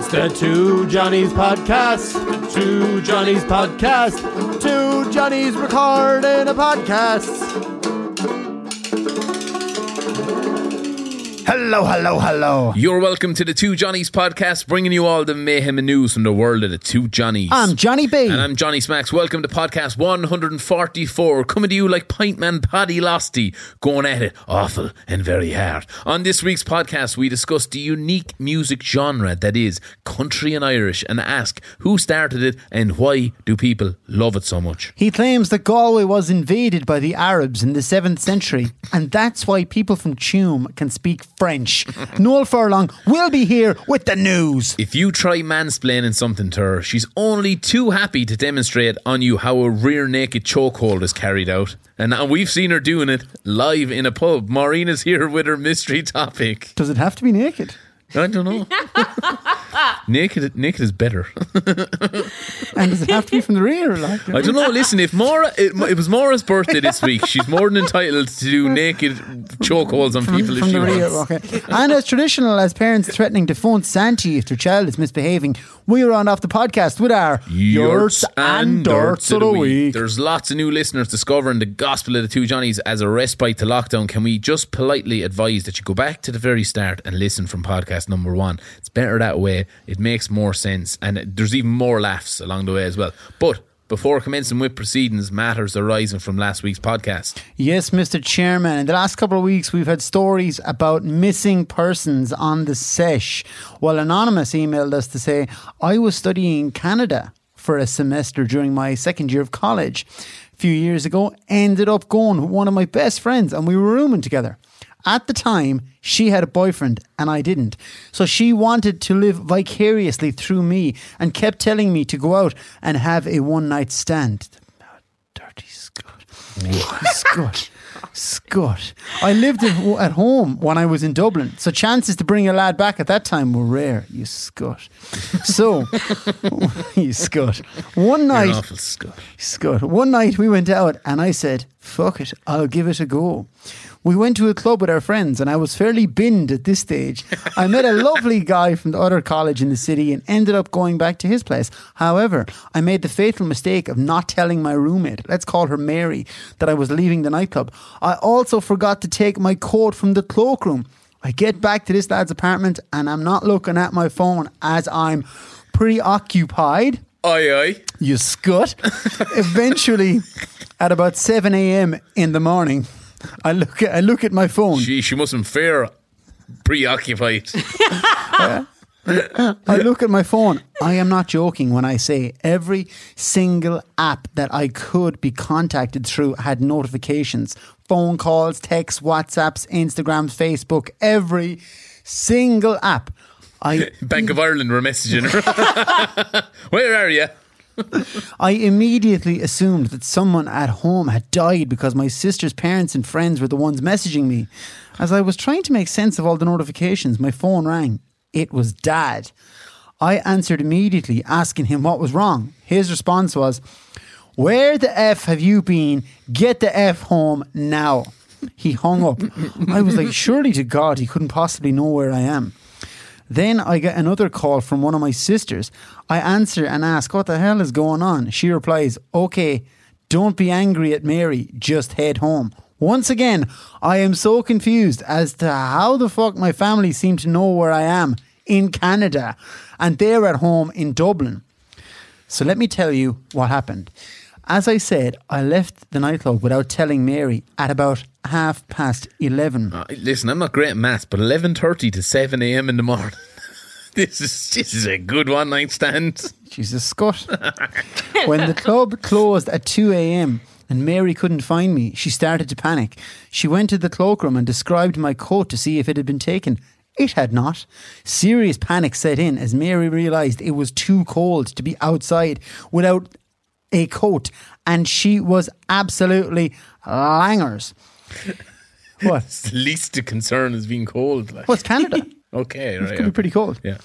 It's the Two Johnnies podcast. Two Johnnies podcast. Two Johnnies recording a podcast. Hello, hello, hello. You're welcome to the Two Johnnies podcast, bringing you all the mayhem and news from the world of the Two Johnnies. I'm Johnny B. And I'm Johnny Smacks. Welcome to podcast 144, coming to you like Pintman Paddy Losty, going at it awful and very hard. On this week's podcast, we discuss the unique music genre that is country and Irish, and ask who started it and why do people love it so much. He claims that Galway was invaded by the Arabs in the 7th century, and that's why people from Tuam can speak French. Noel Furlong will be here with the news. If you try mansplaining something to her, she's only too happy to demonstrate on you how a rear naked chokehold is carried out. And we've seen her doing it live in a pub. Maureen is here with her mystery topic. Does it have to be naked? I don't know. Naked is better. And does it have to be from the rear? Like, I don't know. Listen, if it was Maura's birthday this week, she's more than entitled to do naked chokeholds on people if from she the rear, wants. okay. And as traditional as parents threatening to phone Santi if their child is misbehaving, we round off the podcast with our Yurts and Dirts of the Week. There's lots of new listeners discovering the gospel of the Two Johnnies as a respite to lockdown. Can we just politely advise that you go back to the very start and listen from podcast number 1? It's better that way. It makes more sense, and there's even more laughs along the way as well. But before commencing with proceedings, matters arising from last week's podcast. Yes, Mr. Chairman. In the last couple of weeks, we've had stories about missing persons on the sesh. Well, Anonymous emailed us to say, I was studying in Canada for a semester during my second year of college. A few years ago, ended up going with one of my best friends, and we were rooming together. At the time, she had a boyfriend and I didn't. So she wanted to live vicariously through me and kept telling me to go out and have a one-night stand. Oh, dirty scut. Scut. I lived at home when I was in Dublin, so chances to bring a lad back at that time were rare. You scut. So, you scut. One night, You're an awful scut. One night we went out and I said, fuck it, I'll give it a go. We went to a club with our friends and I was fairly binned at this stage. I met a lovely guy from the other college in the city and ended up going back to his place. However, I made the fatal mistake of not telling my roommate, let's call her Mary, that I was leaving the nightclub. I also forgot to take my coat from the cloakroom. I get back to this lad's apartment and I'm not looking at my phone as I'm preoccupied. Aye. You scut. Eventually, at about 7 a.m. in the morning, I look at my phone. She mustn't fare preoccupied. I look at my phone. I am not joking when I say every single app that I could be contacted through had notifications. Phone calls, texts, WhatsApps, Instagrams, Facebook, every single app. Bank of Ireland were messaging her. Where are you? I immediately assumed that someone at home had died because my sister's parents and friends were the ones messaging me. As I was trying to make sense of all the notifications, my phone rang. It was Dad. I answered immediately, asking him what was wrong. His response was, where the F have you been? Get the F home now. He hung up. I was like, surely to God he couldn't possibly know where I am. Then I get another call from one of my sisters. I answer and ask, what the hell is going on? She replies, okay, don't be angry at Mary, just head home. Once again, I am so confused as to how the fuck my family seem to know where I am in Canada and they're at home in Dublin. So let me tell you what happened. As I said, I left the nightclub without telling Mary at about 11:30. Listen, I'm not great at maths, but 11:30 to 7 a.m. in the morning. This is a good one night stand. She's a scut. When the club closed at 2 a.m. and Mary couldn't find me, she started to panic. She went to the cloakroom and described my coat to see if it had been taken. It had not. Serious panic set in as Mary realised it was too cold to be outside without a coat, and she was absolutely langers. What? It's the least of concern is being cold. Like. Well, it's Canada. Okay, It right. could be pretty cold. Yeah.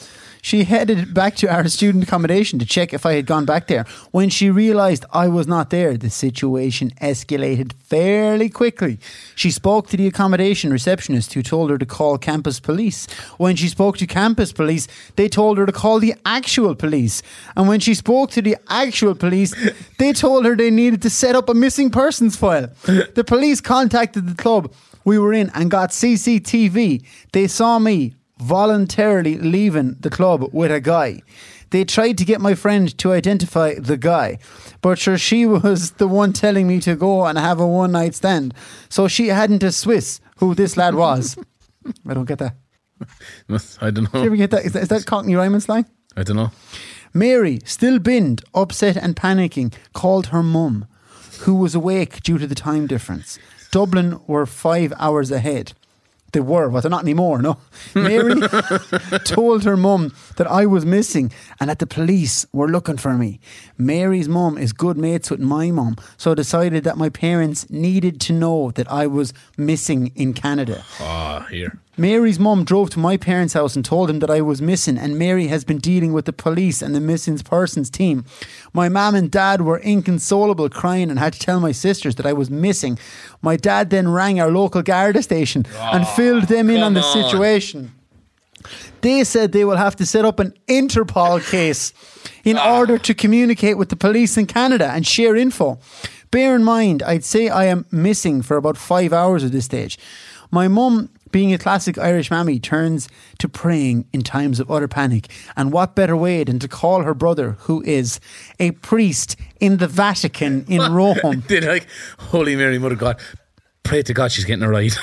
She headed back to our student accommodation to check if I had gone back there. When she realised I was not there, the situation escalated fairly quickly. She spoke to the accommodation receptionist, who told her to call campus police. When she spoke to campus police, they told her to call the actual police. And when she spoke to the actual police, they told her they needed to set up a missing persons file. The police contacted the club we were in and got CCTV. They saw me voluntarily leaving the club with a guy. They tried to get my friend to identify the guy, but sure, she was the one telling me to go and have a one night stand. So she hadn't a Swiss who this lad was. I don't get that. I don't know. Do you ever get that? Is that Cockney rhyming slang? I don't know. Mary, still binned, upset and panicking, called her mum, who was awake due to the time difference. Dublin were 5 hours ahead. They were, but they're not anymore, no? Mary told her mum that I was missing and that the police were looking for me. Mary's mum is good mates with my mum, so decided that my parents needed to know that I was missing in Canada. Here. Mary's mum drove to my parents' house and told them that I was missing, and Mary has been dealing with the police and the missing persons team. My mum and dad were inconsolable, crying, and had to tell my sisters that I was missing. My dad then rang our local Garda station and filled them in on the situation. They said they will have to set up an Interpol case in order to communicate with the police in Canada and share info. Bear in mind, I'd say I am missing for about 5 hours at this stage. My mum, being a classic Irish mammy, turns to praying in times of utter panic. And what better way than to call her brother, who is a priest in the Vatican in Rome. Did like Holy Mary, Mother of God, pray to God she's getting it right.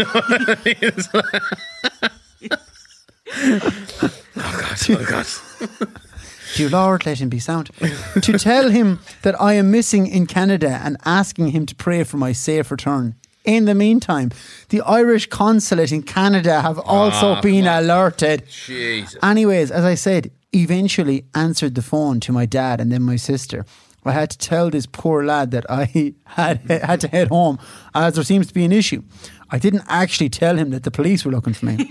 Oh God. Dear Lord, let him be sound. To tell him that I am missing in Canada and asking him to pray for my safe return. In the meantime, the Irish consulate in Canada have also been alerted. Jesus. Anyways, as I said, eventually answered the phone to my dad and then my sister. I had to tell this poor lad that I had to head home, as there seems to be an issue. I didn't actually tell him that the police were looking for me.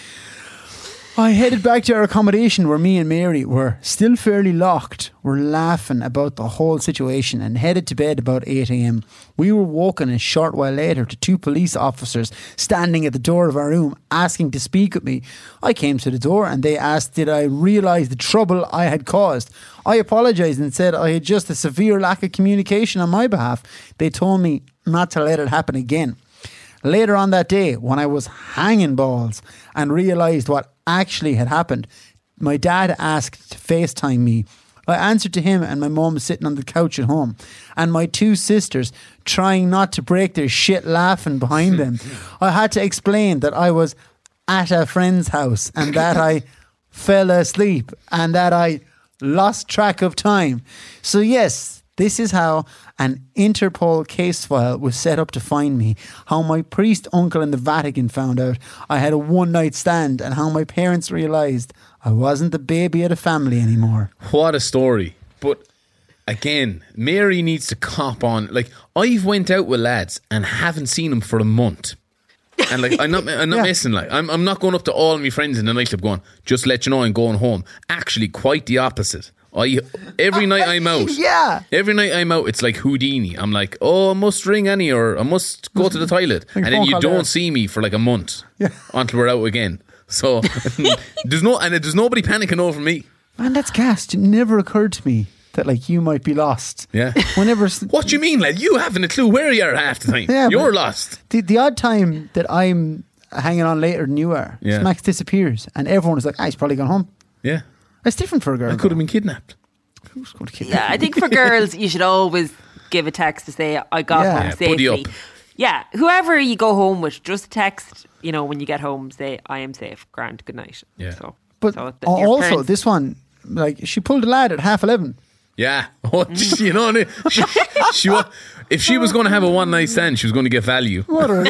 I headed back to our accommodation where me and Mary were still fairly locked. We're laughing about the whole situation and headed to bed about 8 a.m. We were woken a short while later to 2 police officers standing at the door of our room asking to speak with me. I came to the door and they asked did I realise the trouble I had caused. I apologised and said I had just a severe lack of communication on my behalf. They told me not to let it happen again. Later on that day, when I was hanging balls and realised what actually had happened, my dad asked to FaceTime me. I answered to him and my mum sitting on the couch at home and my 2 sisters trying not to break their shit laughing behind them. I had to explain that I was at a friend's house and that I fell asleep and that I lost track of time. So yes, this is how an Interpol case file was set up to find me, how my priest uncle in the Vatican found out I had a one night stand, and how my parents realised I wasn't the baby of the family anymore. What a story. But again, Mary needs to cop on. Like, I've went out with lads and haven't seen them for a month. And like I'm not missing. Like I'm not going up to all my friends in the nightclub going, just let you know I'm going home. Actually, quite the opposite. Every night I'm out. Yeah. Every night I'm out, it's like Houdini. I'm like, oh, I must ring Annie or I must go to the toilet. And then you don't see me for like a month until we're out again. So there's nobody panicking over me. Man, that's gas. It never occurred to me that like you might be lost. Yeah. What do you mean, lad? You haven't a clue where you are half the time. Yeah, you're lost. The odd time that I'm hanging on later than you are, Max disappears and everyone is like, he's probably gone home. Yeah. It's different for a girl. I could have been kidnapped. Who's going to kidnap I think for girls, you should always give a text to say, I got home safely. Buddy up. Yeah, whoever you go home with, just text, when you get home, say, I am safe, grand, good night. Yeah. But also, this one, like, she pulled a lad at 11:30. Yeah. You know what I mean? If she was going to have a one night stand, she was going to get value.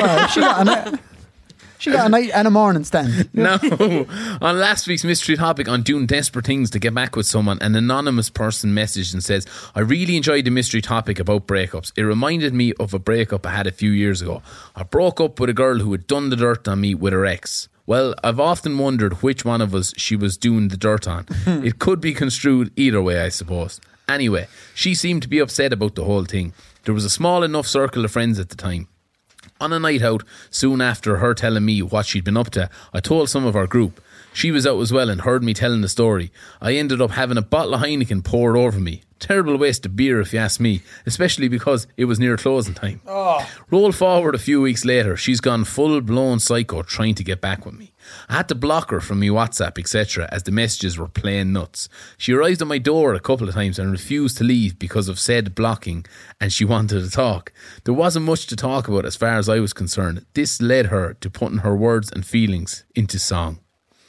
She got a night and a morning stand. No. On last week's mystery topic on doing desperate things to get back with someone, an anonymous person messaged and says, I really enjoyed the mystery topic about breakups. It reminded me of a breakup I had a few years ago. I broke up with a girl who had done the dirt on me with her ex. Well, I've often wondered which one of us she was doing the dirt on. It could be construed either way, I suppose. Anyway, she seemed to be upset about the whole thing. There was a small enough circle of friends at the time. On a night out, soon after her telling me what she'd been up to, I told some of our group. She was out as well and heard me telling the story. I ended up having a bottle of Heineken poured over me. Terrible waste of beer if you ask me, especially because it was near closing time. Roll forward a few weeks later, she's gone full-blown psycho trying to get back with me. I had to block her from my WhatsApp, etc., as the messages were plain nuts. She arrived at my door a couple of times and refused to leave because of said blocking, and she wanted to talk. There wasn't much to talk about as far as I was concerned. This led her to putting her words and feelings into song.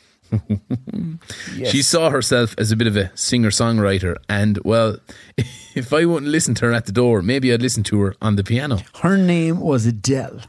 Yes. She saw herself as a bit of a singer-songwriter, and, well, if I wouldn't listen to her at the door, maybe I'd listen to her on the piano. Her name was Adele.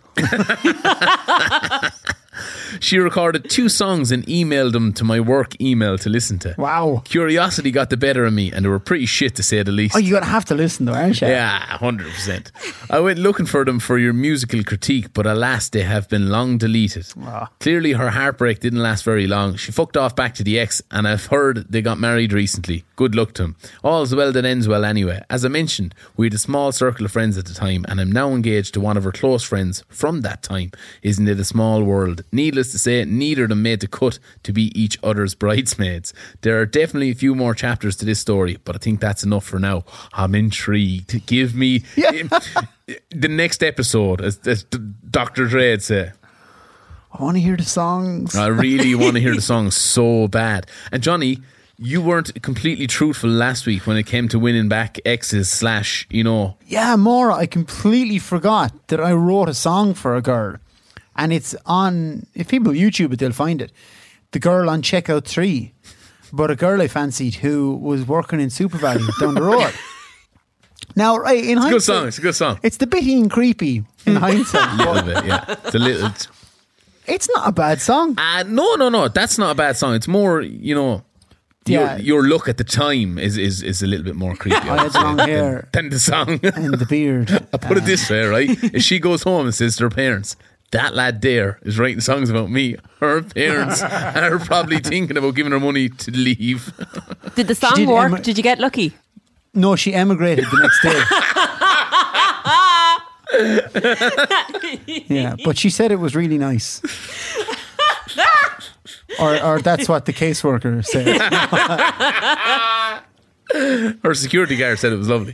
She recorded 2 songs and emailed them to my work email to listen to. Wow. Curiosity got the better of me, and they were pretty shit, to say the least. Oh, you're going to have to listen though, aren't you? Yeah, 100%. I went looking for them for your musical critique, but alas, they have been long deleted. Clearly her heartbreak didn't last very long. She fucked off back to the ex, and I've heard they got married recently. Good luck to him. All's well that ends well anyway. As I mentioned, we had a small circle of friends at the time, and I'm now engaged to one of her close friends from that time. Isn't it a small world? Needless to say, neither of them made the cut to be each other's bridesmaids. There are definitely a few more chapters to this story, but I think that's enough for now. I'm intrigued. Give me the next episode, as Dr. Dre would say. I want to hear the songs. I really want to hear the songs so bad. And Johnny, you weren't completely truthful last week when it came to winning back exes / Yeah, Maura, I completely forgot that I wrote a song for a girl. And it's on, if people YouTube it, they'll find it. The girl on Checkout 3. But a girl I fancied who was working in Super Valley down the road. Now, right, in hindsight, It's a good song. it's the bitty and creepy in hindsight. A little bit, yeah. It's a little. It's not a bad song. No. That's not a bad song. It's more, Yeah. your look at the time is a little bit more creepy. I had long hair than the song. and the beard. I put it this way, right? If she goes home and says to her parents, that lad there is writing songs about me, her parents are probably thinking about giving her money to leave. Did the song did work? Did you get lucky? No, she emigrated the next day. Yeah, but she said it was really nice. or that's what the caseworker said. Her security guard said it was lovely.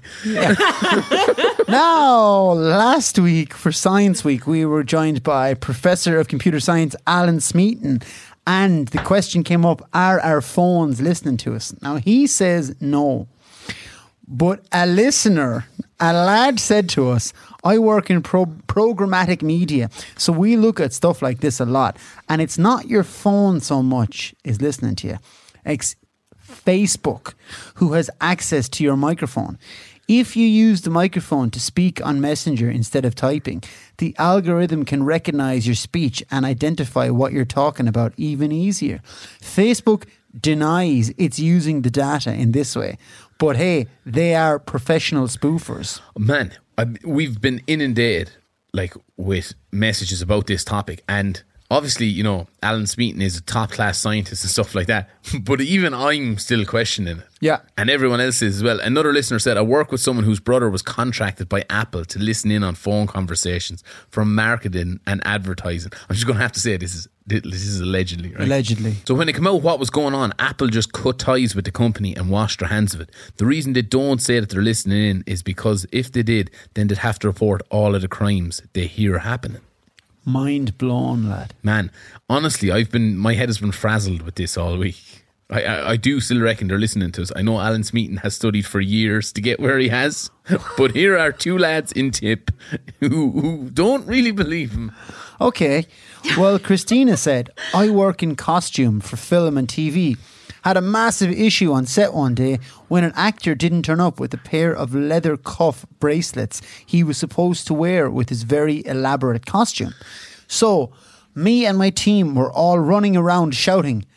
Now, last week for Science Week, we were joined by Professor of Computer Science Alan Smeaton, and the question came up, are our phones listening to us? Now, he says no. But a listener, a lad, said to us, I work in programmatic media, so we look at stuff like this a lot, and it's not your phone so much is listening to you. It's Facebook, who has access to your microphone. If you use the microphone to speak on Messenger instead of typing, the algorithm can recognize your speech and identify what you're talking about even easier. Facebook denies it's using the data in this way. But hey, they are professional spoofers. Man, we've been inundated with messages about this topic, and obviously, Alan Smeaton is a top-class scientist and stuff like that, but even I'm still questioning it. Yeah. And everyone else is as well. Another listener said, I work with someone whose brother was contracted by Apple to listen in on phone conversations from marketing and advertising. I'm just going to have to say this is allegedly, right? Allegedly. So when it came out what was going on, Apple just cut ties with the company and washed their hands of it. The reason they don't say that they're listening in is because if they did, then they'd have to report all of the crimes they hear happening. Mind blown, lad. Man, honestly, my head has been frazzled with this all week. I do still reckon they're listening to us. I know Alan Smeaton has studied for years to get where he has, but here are 2 lads in Tip who don't really believe him. Okay. Well, Christina said, I work in costume for film and TV. Had a massive issue on set one day when an actor didn't turn up with a pair of leather cuff bracelets he was supposed to wear with his very elaborate costume. So, me and my team were all running around shouting,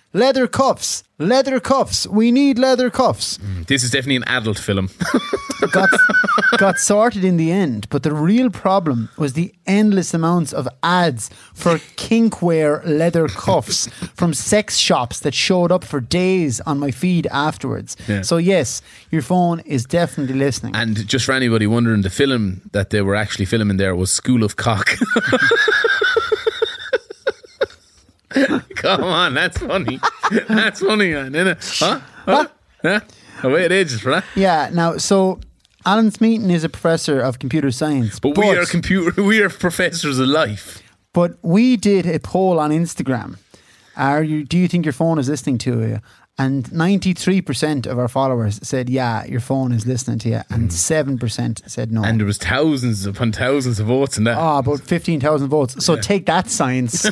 Leather cuffs. Leather cuffs. We need leather cuffs. This is definitely an adult film. got sorted in the end, but the real problem was the endless amounts of ads for kinkwear leather cuffs from sex shops that showed up for days on my feed afterwards. Yeah. So yes, your phone is definitely listening. And just for anybody wondering, the film that they were actually filming there was School of Cock. Come on, that's funny. That's funny, man, isn't it? Huh? Yeah. Away it ages for that. Yeah, now, so Alan Smeaton is a professor of computer science. But we are professors of life. But we did a poll on Instagram. Do you think your phone is listening to you? And 93% of our followers said, yeah, your phone is listening to you. And 7% said no. And there was thousands upon thousands of votes in that. About 15,000 votes. So take that, science.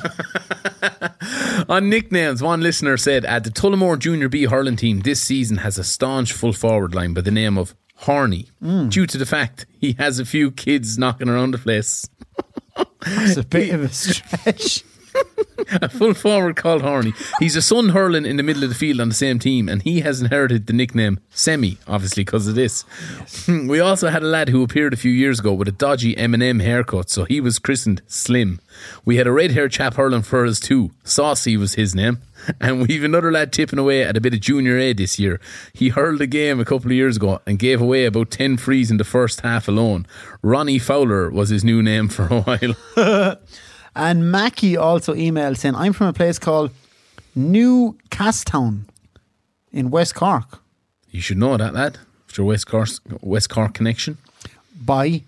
On nicknames, one listener said, at the Tullamore Junior B hurling team this season has a staunch full forward line by the name of Horny, due to the fact he has a few kids knocking around the place. It's a bit of a stretch. A full forward called Horny. He's a son hurling in the middle of the field on the same team, and he has inherited the nickname Semi, obviously because of this. Yes. We also had a lad who appeared a few years ago with a dodgy M&M haircut, so he was christened Slim. We had a red-haired chap hurling for us too. Saucy was his name. And we've another lad tipping away at a bit of Junior A this year. He hurled a game a couple of years ago and gave away about 10 frees in the first half alone. Ronnie Fowler was his new name for a while. And Mackie also emailed saying, I'm from a place called New Castown in West Cork. You should know that, lad. After West Cork connection. Bye.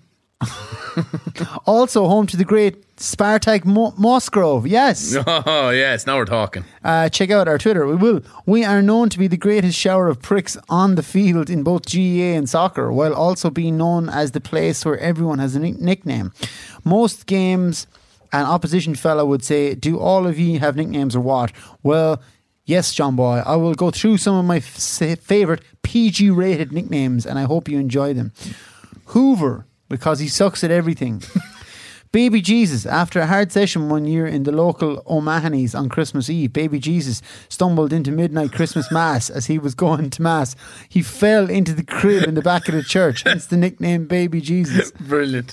Also home to the great Spartak Musgrove. Yes. Oh, yes. Now we're talking. Check out our Twitter. We are known to be the greatest shower of pricks on the field in both GAA and soccer, while also being known as the place where everyone has a nickname. Most games, an opposition fella would say, do all of you have nicknames or what? Well, yes, John Boy. I will go through some of my favourite PG rated nicknames and I hope you enjoy them. Hoover, because he sucks at everything. Baby Jesus, after a hard session one year in the local O'Mahony's on Christmas Eve, Baby Jesus stumbled into midnight Christmas Mass as he was going to Mass. He fell into the crib in the back of the church, hence the nickname Baby Jesus. Brilliant.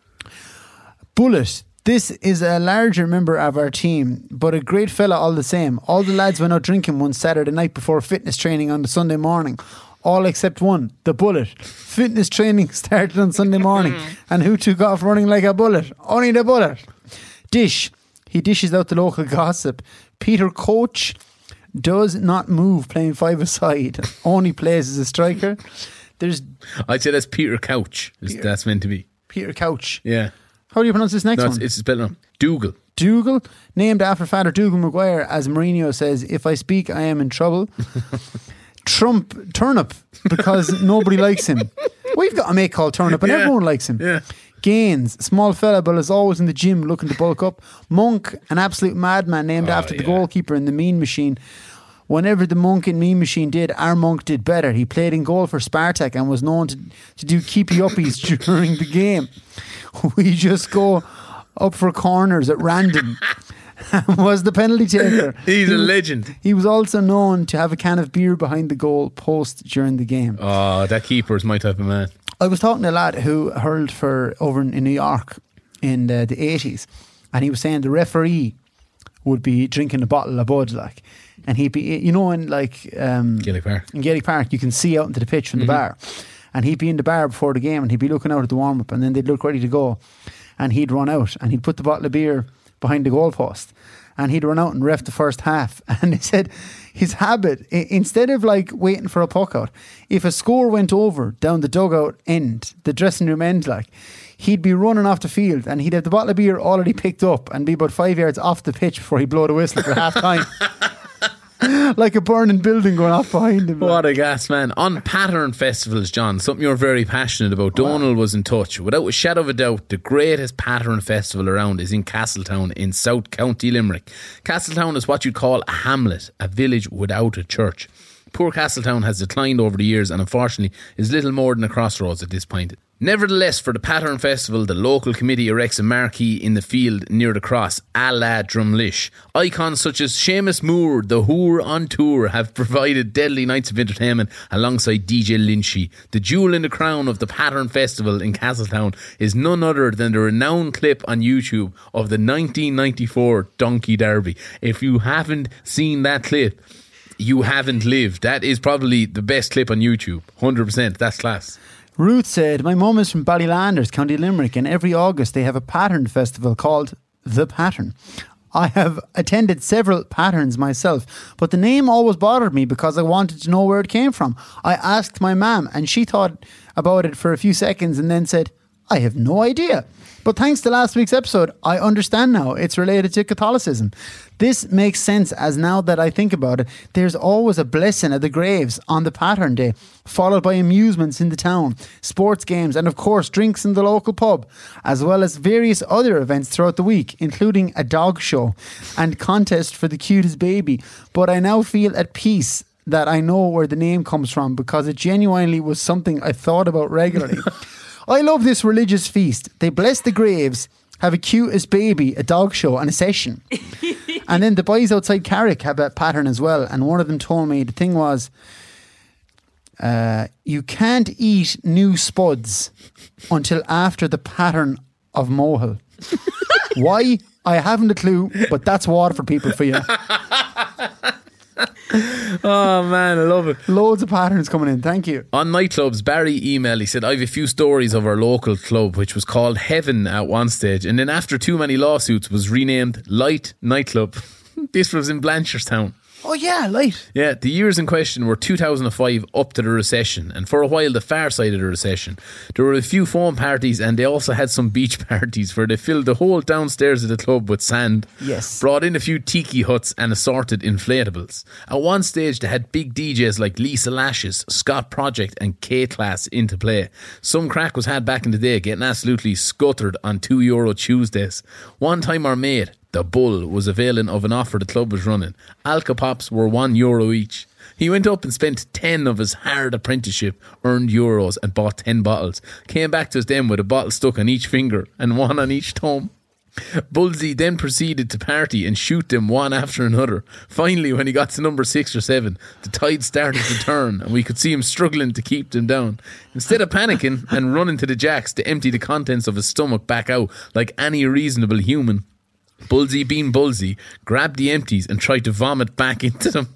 Bullet. This is a larger member of our team, but a great fella all the same. All the lads went out drinking one Saturday night before fitness training on the Sunday morning. All except one, the Bullet. Fitness training started on Sunday morning, and who took off running like a bullet? Only the Bullet. Dish. He dishes out the local gossip. Peter Coach does not move playing five-a-side. Only plays as a striker. I'd say that's Peter Couch. That's meant to be. Peter Couch. Yeah. How do you pronounce this next one? It's spelled wrong. Dougal. Dougal, named after Father Dougal Maguire, as Mourinho says, if I speak, I am in trouble. Turnip, because nobody likes him. We've got a mate called Turnip and everyone likes him. Yeah. Gaines, small fella, but is always in the gym looking to bulk up. Monk, an absolute madman named after the goalkeeper in the Mean Machine. Whenever the Monk in Mean Machine did, our Monk did better. He played in goal for Spartak and was known to do keepy-uppies during the game. We just go up for corners at random. Was the penalty taker. He's a legend. He was also known to have a can of beer behind the goal post during the game. Oh, that keeper is my type of man. I was talking to a lad who hurled for over in New York in the 80s, and he was saying the referee would be drinking a bottle of Bud, like, and he'd be, you know, in like Gaelic Park. In Gaelic Park, you can see out into the pitch from the bar, and he'd be in the bar before the game, and he'd be looking out at the warm up, and then they'd look ready to go, and he'd run out, and he'd put the bottle of beer behind the goalpost, and he'd run out and ref the first half. And they said his habit, instead of like waiting for a puck out, if a score went over down the dugout end, the dressing room end, like, he'd be running off the field and he'd have the bottle of beer already picked up and be about 5 yards off the pitch before he'd blow the whistle for half time. Like a burning building going off behind him. What a gas, man. On pattern festivals, John, something you're very passionate about. Donal was in touch. Without a shadow of a doubt, the greatest pattern festival around is in Castletown in South County Limerick. Castletown is what you'd call a hamlet, a village without a church. Poor Castletown has declined over the years and unfortunately is little more than a crossroads at this point. Nevertheless, for the Pattern Festival, the local committee erects a marquee in the field near the cross, a la Drumlish. Icons such as Seamus Moore, the Who're on Tour, have provided deadly nights of entertainment alongside DJ Lynchy. The jewel in the crown of the Pattern Festival in Castletown is none other than the renowned clip on YouTube of the 1994 Donkey Derby. If you haven't seen that clip, you haven't lived. That is probably the best clip on YouTube. 100%. That's class. Ruth said, my mum is from Ballylanders, County Limerick, and every August they have a pattern festival called The Pattern. I have attended several patterns myself, but the name always bothered me because I wanted to know where it came from. I asked my mum and she thought about it for a few seconds and then said, I have no idea. But thanks to last week's episode, I understand now. It's related to Catholicism. This makes sense, as now that I think about it, there's always a blessing at the graves on the Pattern Day, followed by amusements in the town, sports games, and of course drinks in the local pub, as well as various other events throughout the week, including a dog show and contest for the cutest baby. But I now feel at peace that I know where the name comes from because it genuinely was something I thought about regularly. I love this religious feast. They bless the graves, have a cutest baby, a dog show and a session. And then the boys outside Carrick have a pattern as well. And one of them told me the thing was, you can't eat new spuds until after the Pattern of Mohill. Why? I haven't a clue, but that's Waterford people for you. Oh man, I love it. Loads of patterns coming in, thank you. On nightclubs, Barry emailed, he said, I have a few stories of our local club which was called Heaven at one stage, and then after too many lawsuits was renamed Light Nightclub. This was in Blanchardstown. Oh yeah, light. Yeah, the years in question were 2005 up to the recession, and for a while the far side of the recession. There were a few foam parties and they also had some beach parties where they filled the whole downstairs of the club with sand. Yes. Brought in a few tiki huts and assorted inflatables. At one stage they had big DJs like Lisa Lashes, Scott Project and K-Class into play. Some crack was had back in the day, getting absolutely scuttered on €2 Tuesdays. One time our mate, the Bull, was availing of an offer the club was running. Alka-Pops were €1 each. He went up and spent 10 of his hard apprenticeship earned euros and bought 10 bottles. Came back to us then with a bottle stuck on each finger and one on each thumb. Bullsy then proceeded to party and shoot them one after another. Finally, when he got to number 6 or 7, the tide started to turn and we could see him struggling to keep them down. Instead of panicking and running to the jacks to empty the contents of his stomach back out like any reasonable human, Bullsy being Bullsy grabbed the empties and tried to vomit back into them.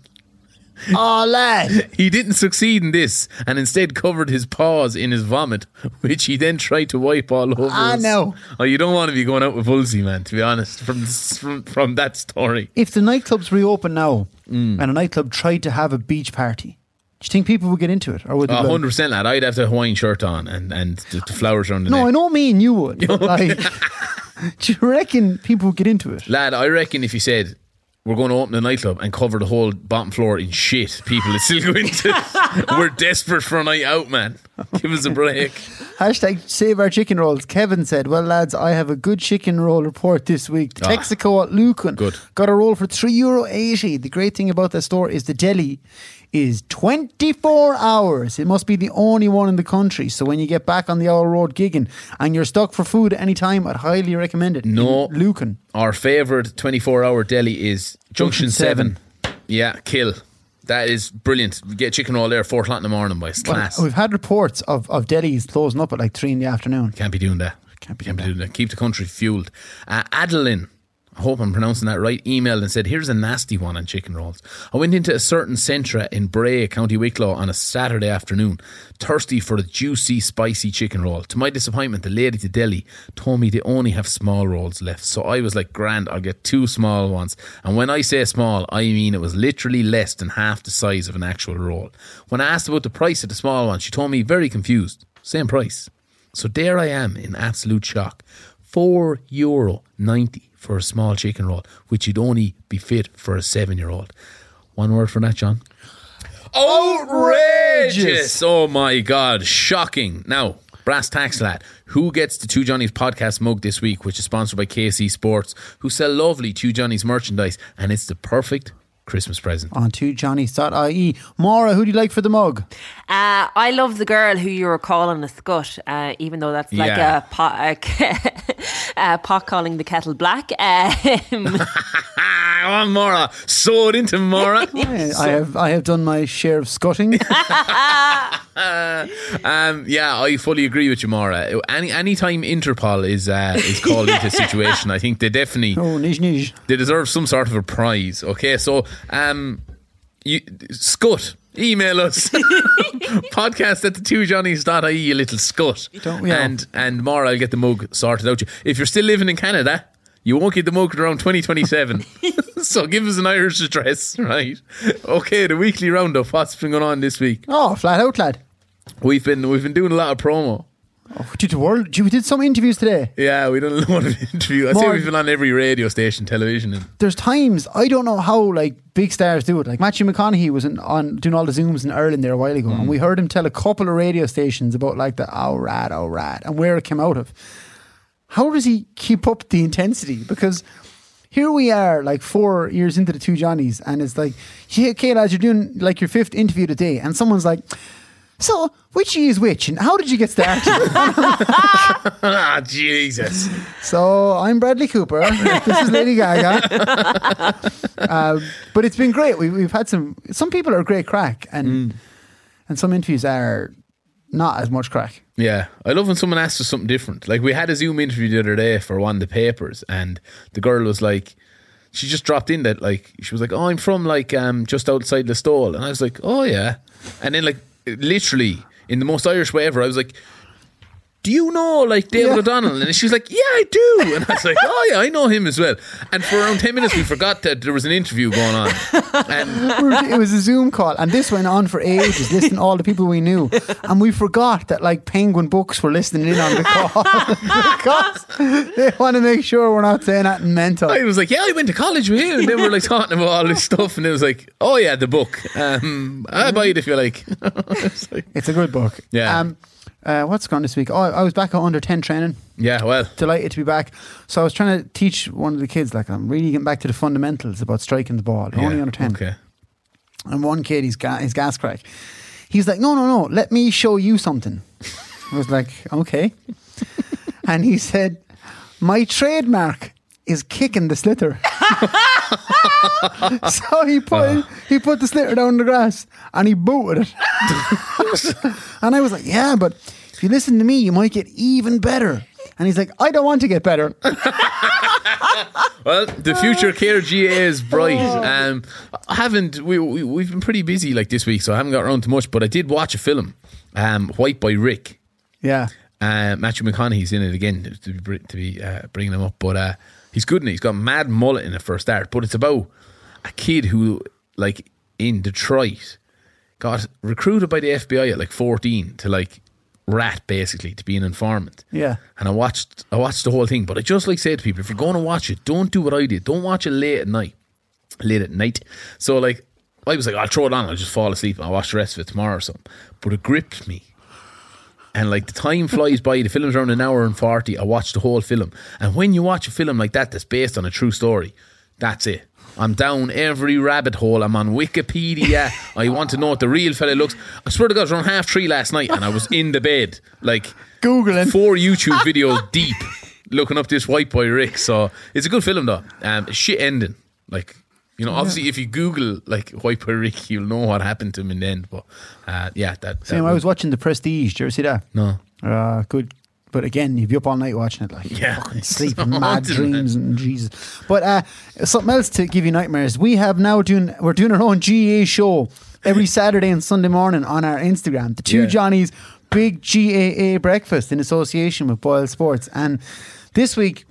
Oh lad. He didn't succeed in this and instead covered his paws in his vomit, which he then tried to wipe all over us. No. Oh, you don't want to be going out with Bullsy, man, to be honest, from that story. If the nightclubs reopen now and a nightclub tried to have a beach party, do you think people would get into it? Or would they 100% lad, I'd have the Hawaiian shirt on and the flowers around the neck. No, I know me and you would. But like, do you reckon people would get into it? Lad, I reckon if you said we're going to open a nightclub and cover the whole bottom floor in shit, people would still go into it. We're desperate for a night out, man. Give us a break. Hashtag save our chicken rolls. Kevin said, well lads, I have a good chicken roll report this week. The Texaco at Lucan Good. got a roll for €3.80. The great thing about that store is the deli is 24 hours. It must be the only one in the country. So when you get back on the old road gigging and you're stuck for food at any time, I'd highly recommend it. No. In Lucan. Our favourite 24-hour deli is Junction 7. Yeah, kill. That is brilliant. We get chicken roll there 4 o'clock in the morning, boys. Class. Well, we've had reports of delis closing up at like 3 in the afternoon. Can't be doing that. Can't be doing that. Keep the country fueled. Adeline, I hope I'm pronouncing that right, emailed and said, here's a nasty one on chicken rolls. I went into a certain Centra in Bray, County Wicklow on a Saturday afternoon, thirsty for a juicy, spicy chicken roll. To my disappointment, the lady at the deli told me they only have small rolls left. So I was like, grand, I'll get 2 small ones. And when I say small, I mean it was literally less than half the size of an actual roll. When I asked about the price of the small one, she told me, very confused, same price. So there I am in absolute shock. €4.90 for a small chicken roll, which would only be fit for a 7-year-old. One word for that, John. Outrageous! Oh my God, shocking. Now, brass tacks, lad. Who gets the Two Johnnies podcast mug this week, which is sponsored by KC Sports, who sell lovely Two Johnnies merchandise, and it's the perfect Christmas present. On to johnnies.ie. Maura, who do you like for the mug? I love the girl who you were calling a scut, even though that's like Yeah. a pot calling the kettle black. Come on, Maura. Sew it into Maura. I have done my share of scutting. Yeah, I fully agree with you, Maura. Any time Interpol is called into a situation, I think they definitely Oh, niche. they deserve some sort of a prize. Okay, so scut. Email us podcast at the2johnnies.ie, you little scut. Don't we all? And Maura, I'll get the mug sorted out. If you're still living in Canada, you won't get the mug around 2027. So give us an Irish address, right? Okay, the weekly roundup. What's been going on this week? Oh, flat out, lad. We've been doing a lot of promo. Oh, we did some interviews today. Yeah, we done a lot of interview. I'd say More- we've been on every radio station, television, and There's times I don't know how like big stars do it. Like Matthew McConaughey was on doing all the Zooms in Ireland there a while ago, and we heard him tell a couple of radio stations about like the oh rad, and where it came out of. How does he keep up the intensity? Because here we are, like 4 years into the Two Johnnies, and it's like, yeah, okay, lads, you're doing like your 5th interview today, and someone's like, so which is which, and how did you get started? ah, Jesus. So I'm Bradley Cooper. This is Lady Gaga. But it's been great. We've had some people are great crack, and some interviews are not as much crack. Yeah, I love when someone asks us something different. Like we had a Zoom interview the other day for one of the papers, and the girl was like, she just dropped in that like she was like, oh, I'm from like just outside Listowel, and I was like, oh yeah, and then like literally in the most Irish way ever, I was like, do you know like David O'Donnell? And she's like, yeah, I do. And I was like, oh yeah, I know him as well. And for around 10 minutes we forgot that there was an interview going on. And It was a Zoom call, and this went on for ages, listing all the people we knew, and we forgot that like Penguin Books were listening in on the call because they want to make sure we're not saying that mental. I was like, yeah, I went to college with him. And they were like talking about all this stuff, and it was like, oh yeah, the book. I'll buy it if you like. It's like, It's a good book. Yeah. What's gone this week? Oh, I was back at under 10 training. yeah, well, Delighted to be back. So I was trying to teach one of the kids, like, I'm really getting back to the fundamentals about striking the ball. They're only yeah, under 10. okay. And one kid, he's gas crack. He's like, no, let me show you something. I was like, okay. And he said, my trademark is kicking the sliotar. So he put the sliotar down in the grass and he booted it. And I was like, yeah, but if you listen to me, you might get even better. And he's like, I don't want to get better. Well, the future Care GA is bright. We've been pretty busy like this week, so I haven't got around to much. But I did watch a film, White Boy Rick. Yeah. Matthew McConaughey's in it again to be bringing him up, but he's good in it. He's got mad mullet in it for a start. But it's about a kid who, like in Detroit, got recruited by the FBI at like 14 to like rat basically to be an informant. Yeah. And I watched the whole thing, but I just like say to people, if you're going to watch it, don't do what I did. Don't watch it late at night. So like I was like, I'll throw it on, I'll just fall asleep and I'll watch the rest of it tomorrow or something. But it gripped me. And like the time flies by. The film's around 1 hour and 40. I watched the whole film. And when you watch a film like that that's based on a true story, that's it. I'm down every rabbit hole. I'm on Wikipedia. I want to know what the real fella looks. I swear to God, it was around 3:30 last night and I was in the bed like Googling 4 YouTube videos deep looking up this White Boy Rick. So it's a good film though. Shit ending. Like, you know, obviously if you Google like White Boy Rick, you'll know what happened to him in the end. But Same, I was watching The Prestige. Did you ever see that? No. Good. But again, you'd be up all night watching it, like Yeah. fucking sleep and mad dreams and Jesus. But something else to give you nightmares. We're doing our own GAA show every Saturday and Sunday morning on our Instagram. The Two Johnnies big GAA breakfast in association with Boyle Sports. And this week,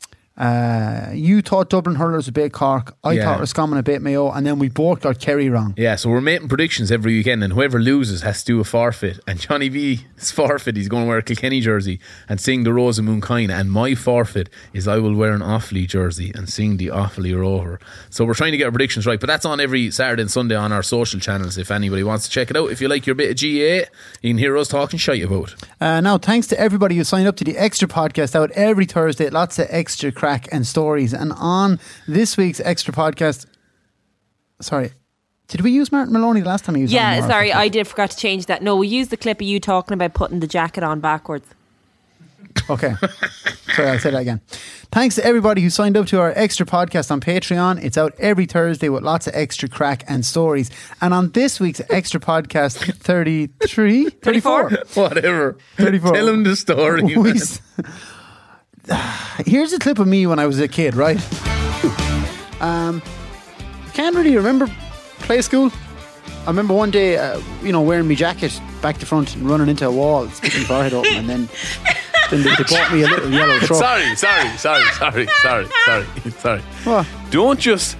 you thought Dublin hurlers would beat Cork. I thought Roscommon would beat Mayo, and then we both got Kerry wrong. Yeah, so we're making predictions every weekend, and whoever loses has to do a forfeit. And Johnny B's forfeit, he's going to wear a Kilkenny jersey and sing the Rose of Moonkyne. And my forfeit is I will wear an Offaly jersey and sing the Offaly Rover. So we're trying to get our predictions right, but that's on every Saturday and Sunday on our social channels if anybody wants to check it out. If you like your bit of GAA, you can hear us talking shite about it. Now, thanks to everybody who signed up to the Extra podcast out every Thursday. Lots of extra crack and stories. And on this week's Extra podcast, Sorry. Did we use Martin Maloney the last time he was on? Yeah, More sorry, Africa? I did forgot to change that. No, we used the clip of you talking about putting the jacket on backwards. Okay. Sorry, I'll say that again. Thanks to everybody who signed up to our extra podcast on Patreon. It's out every Thursday with lots of extra crack and stories. And on this week's extra podcast, 33? 34. Whatever. 34. Tell him the story. We man. Here's a clip of me when I was a kid, right? Can't really remember play school. I remember one day, wearing my jacket back to front and running into a wall, sticking my forehead open, and then they bought me a little yellow truck. Sorry. What? Don't just,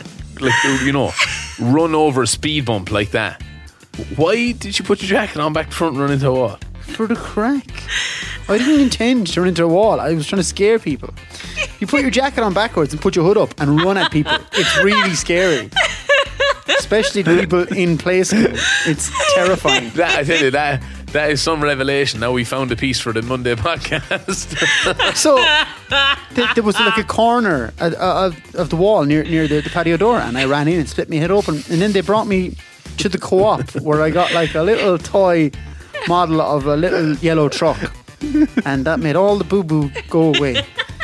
run over a speed bump like that. Why did you put your jacket on back to front and run into a wall? For the crack. I didn't intend to run into a wall. I was trying to scare people. You put your jacket on backwards and put your hood up and run at people. It's really scary. Especially the people in play school. It's terrifying. I tell you, that is some revelation. Now we found a piece for the Monday podcast. So there was like a corner of the wall near the patio door, and I ran in and split my head open, and then they brought me to the co-op where I got like a little toy model of a little yellow truck, and that made all the boo-boo go away.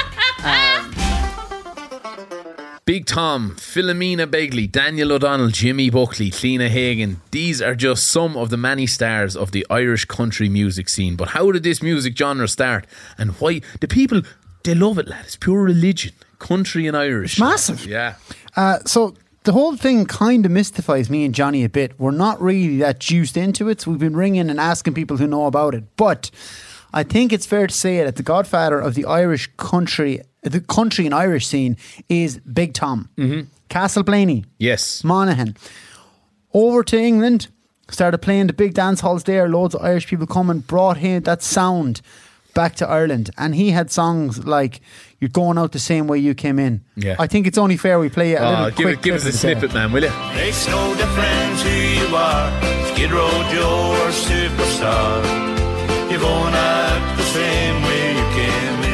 Big Tom, Philomena Begley, Daniel O'Donnell, Jimmy Buckley, Cleena Hagan. These are just some of the many stars of the Irish country music scene. But how did this music genre start? And why? The people, they love it, lad. It's pure religion. Country and Irish. It's massive. Yeah. So the whole thing kind of mystifies me and Johnny a bit. We're not really that juiced into it, so we've been ringing and asking people who know about it. But I think it's fair to say that the godfather of the Irish country, the country and Irish scene, is Big Tom. Mm-hmm. Castle Blaney. Yes. Monaghan. Over to England, started playing the big dance halls there. Loads of Irish people coming, brought him that sound back to Ireland. And he had songs like You're Going Out the Same Way You Came In. Yeah. I think it's only fair we play a little quick give us a snippet, man, will you? Makes no difference who you are, Skid Row Joe or superstar. You're going out the same way you came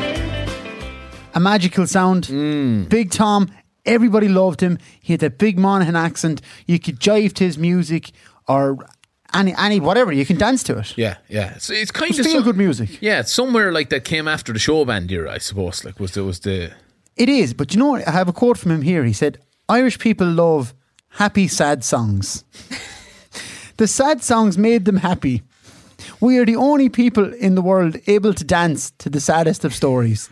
in. A magical sound. Big Tom, everybody loved him. He had that big Monaghan accent. You could jive to his music or any whatever. You can dance to it. Yeah. So it's kind It's of feel good music. Yeah, it's somewhere like that came after the show band era, I suppose. Like was the It is, but you know what? I have a quote from him here. He said, Irish people love happy, sad songs. The sad songs made them happy. We are the only people in the world able to dance to the saddest of stories.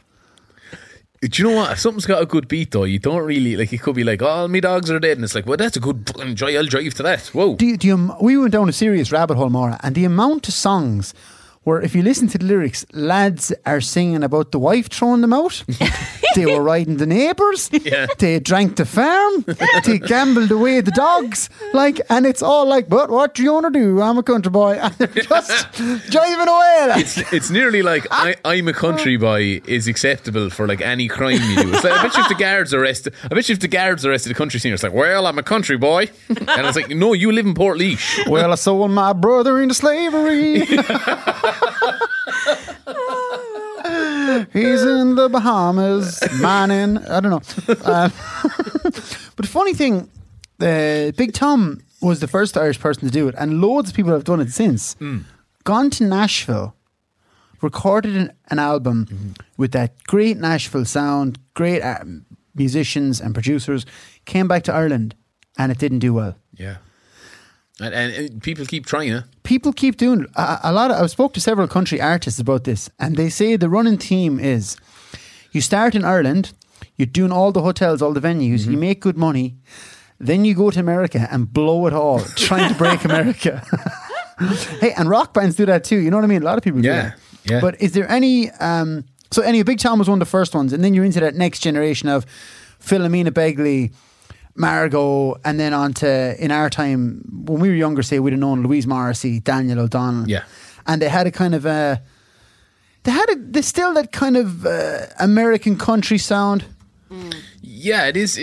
Do you know what? If something's got a good beat though, you don't really like. It could be like, "Oh, me dogs are dead," and it's like, "Well, that's a good fucking joy. I'll drive to that." Whoa! We went down a serious rabbit hole, Maura, and the amount of songs where, if you listen to the lyrics, lads are singing about the wife throwing them out. They were riding the neighbours. Yeah. They drank the farm. They gambled away the dogs. And it's all like, but what do you want to do? I'm a country boy. And they're just driving away. It's nearly like I'm a country boy is acceptable for like any crime you do. It's like, I bet you if the guards arrested a country singer, it's like, well, I'm a country boy, and it's like, no, you live in Portlaoise. Well, I sold my brother into slavery. He's in the Bahamas, mining. I don't know. But the funny thing, Big Tom was the first Irish person to do it, and loads of people have done it since. Gone to Nashville, recorded an album with that great Nashville sound, great musicians and producers, came back to Ireland, and it didn't do well. Yeah. And people keep trying it. People keep doing it. I've spoke to several country artists about this, and they say the running theme is you start in Ireland, you're doing all the hotels, all the venues, you make good money, then you go to America and blow it all, trying to break America. Hey, and rock bands do that too. You know what I mean? A lot of people do that. Yeah. But is there any... so anyway, Big Tom was one of the first ones, and then you're into that next generation of Philomena Begley, Margot, and then on to, in our time, when we were younger, say, we'd have known Louise Morrissey, Daniel O'Donnell. Yeah. And they had a kind of there's still that kind of American country sound. Yeah, it is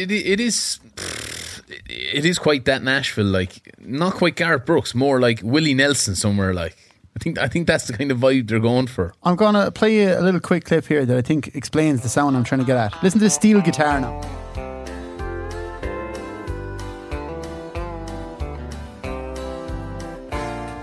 quite that Nashville, like, not quite Garth Brooks, more like Willie Nelson somewhere, like. I think that's the kind of vibe they're going for. I'm going to play you a little quick clip here that I think explains the sound I'm trying to get at. Listen to the steel guitar now.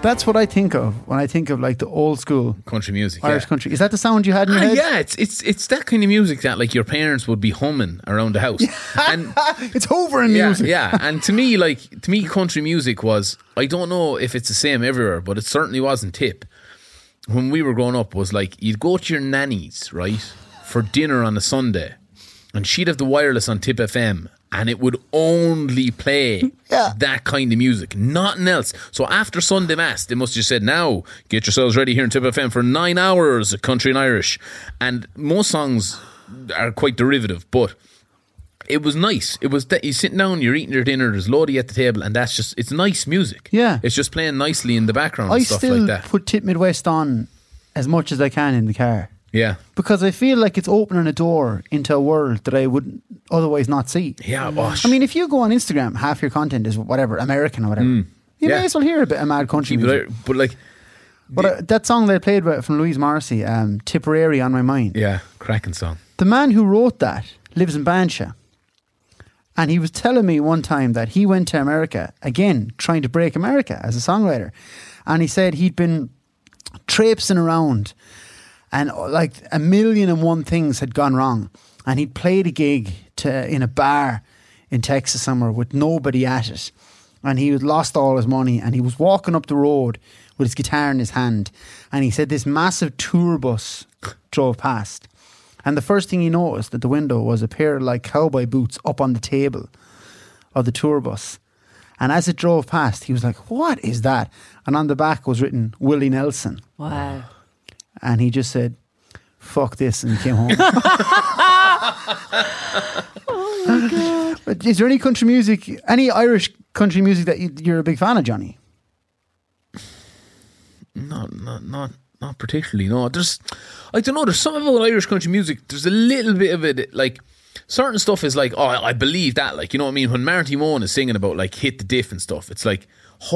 That's what I think of when I think of like the old school Country music. Irish yeah. country. Is that the sound you had in your head? Yeah, it's that kind of music that like your parents would be humming around the house. And It's over in music. yeah. And to me, country music was, I don't know if it's the same everywhere, but it certainly wasn't Tip. When we were growing up, was like you'd go to your nanny's, right, for dinner on a Sunday, and she'd have the wireless on Tip FM, and it would only play that kind of music, nothing else. So after Sunday Mass, they must have just said, now, get yourselves ready here in Tip FM for 9 hours of country and Irish. And most songs are quite derivative, but it was nice. It was that you're sitting down, you're eating your dinner, there's Lodi at the table, and that's just, it's nice music. Yeah. It's just playing nicely in the background I and stuff still like that. put Tip Midwest on as much as I can in the car. Yeah. Because I feel like it's opening a door into a world that I would otherwise not see. Yeah, I mean, if you go on Instagram, half your content is whatever, American or whatever. You Yeah. may as well hear a bit of mad country music. But like, But that song they played from Louise Morrissey, Tipperary on My Mind. yeah, cracking song. The man who wrote that lives in Bansha. And he was telling me one time that he went to America, again, trying to break America as a songwriter. And he said he'd been traipsing around and like 1,000,001 things had gone wrong. And he'd played a gig in a bar in Texas somewhere with nobody at it. And he had lost all his money and he was walking up the road with his guitar in his hand. And he said this massive tour bus drove past. And the first thing he noticed at the window was a pair of like cowboy boots up on the table of the tour bus. And as it drove past, he was like, what is that? And on the back was written Willie Nelson. Wow. And he just said, fuck this, and he came home. Oh my God. But is there any country music, any Irish country music that you're a big fan of, Johnny? Not particularly. No, I don't know. There's something about Irish country music. There's a little bit of it, like certain stuff is like, oh, I believe that. Like, you know what I mean? When Marty Moan is singing about like hit the diff and stuff, it's like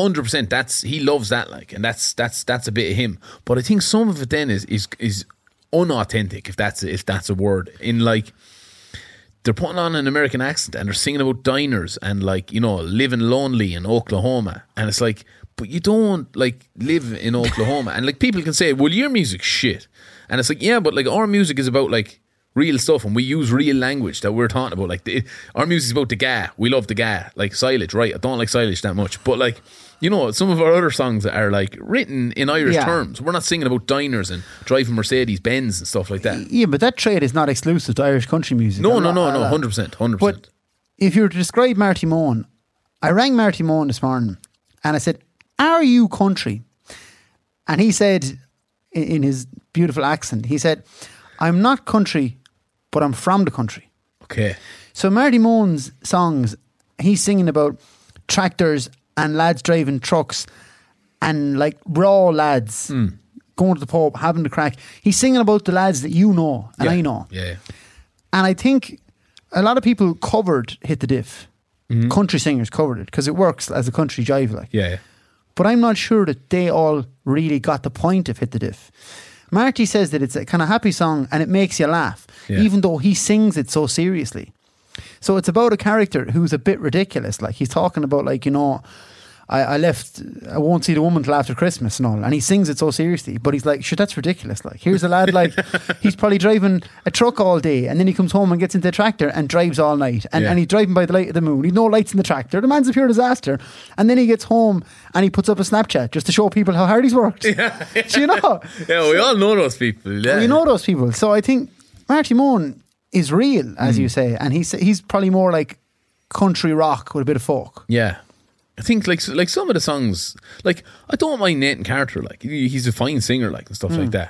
100%. He loves that. Like, and that's a bit of him. But I think some of it then is unauthentic, if that's a word. In like, they're putting on an American accent and they're singing about diners and like, you know, living lonely in Oklahoma, and it's like, but you don't like live in Oklahoma. And like people can say, well, your music's shit. And it's like, yeah, but like our music is about like real stuff and we use real language that we're talking about. Like our music's about the ga. We love the ga. Like silage, right? I don't like silage that much. But like, you know, some of our other songs are like written in Irish terms. We're not singing about diners and driving Mercedes Benz and stuff like that. Yeah, but that trait is not exclusive to Irish country music. No, 100%. But if you were to describe Marty Moan, I rang Marty Moan this morning and I said, are you country? And he said, in his beautiful accent, he said, I'm not country, but I'm from the country. Okay. So Marty Moan's songs, he's singing about tractors and lads driving trucks and like raw lads going to the pub, having the crack. He's singing about the lads that you know and I know. Yeah. And I think a lot of people covered Hit the Diff. Country singers covered it because it works as a country jive. Like. Yeah. But I'm not sure that they all really got the point of Hit the Diff. Marty says that it's a kind of happy song and it makes you laugh, even though he sings it so seriously. So it's about a character who's a bit ridiculous. Like he's talking about like, you know, I won't see the woman till after Christmas and all. And he sings it so seriously, but he's like, sure, that's ridiculous. Like here's a lad, like he's probably driving a truck all day and then he comes home and gets into a tractor and drives all night. And he's driving by the light of the moon. He's no lights in the tractor. The man's a pure disaster. And then he gets home and he puts up a Snapchat just to show people how hard he's worked. Do you know? Yeah, we all know those people. Yeah. We know those people. So I think Marty Moan is real, as you say, and he's probably more like country rock with a bit of folk. Yeah. I think like some of the songs, like I don't mind Nathan Carter, like he's a fine singer, like and stuff like that.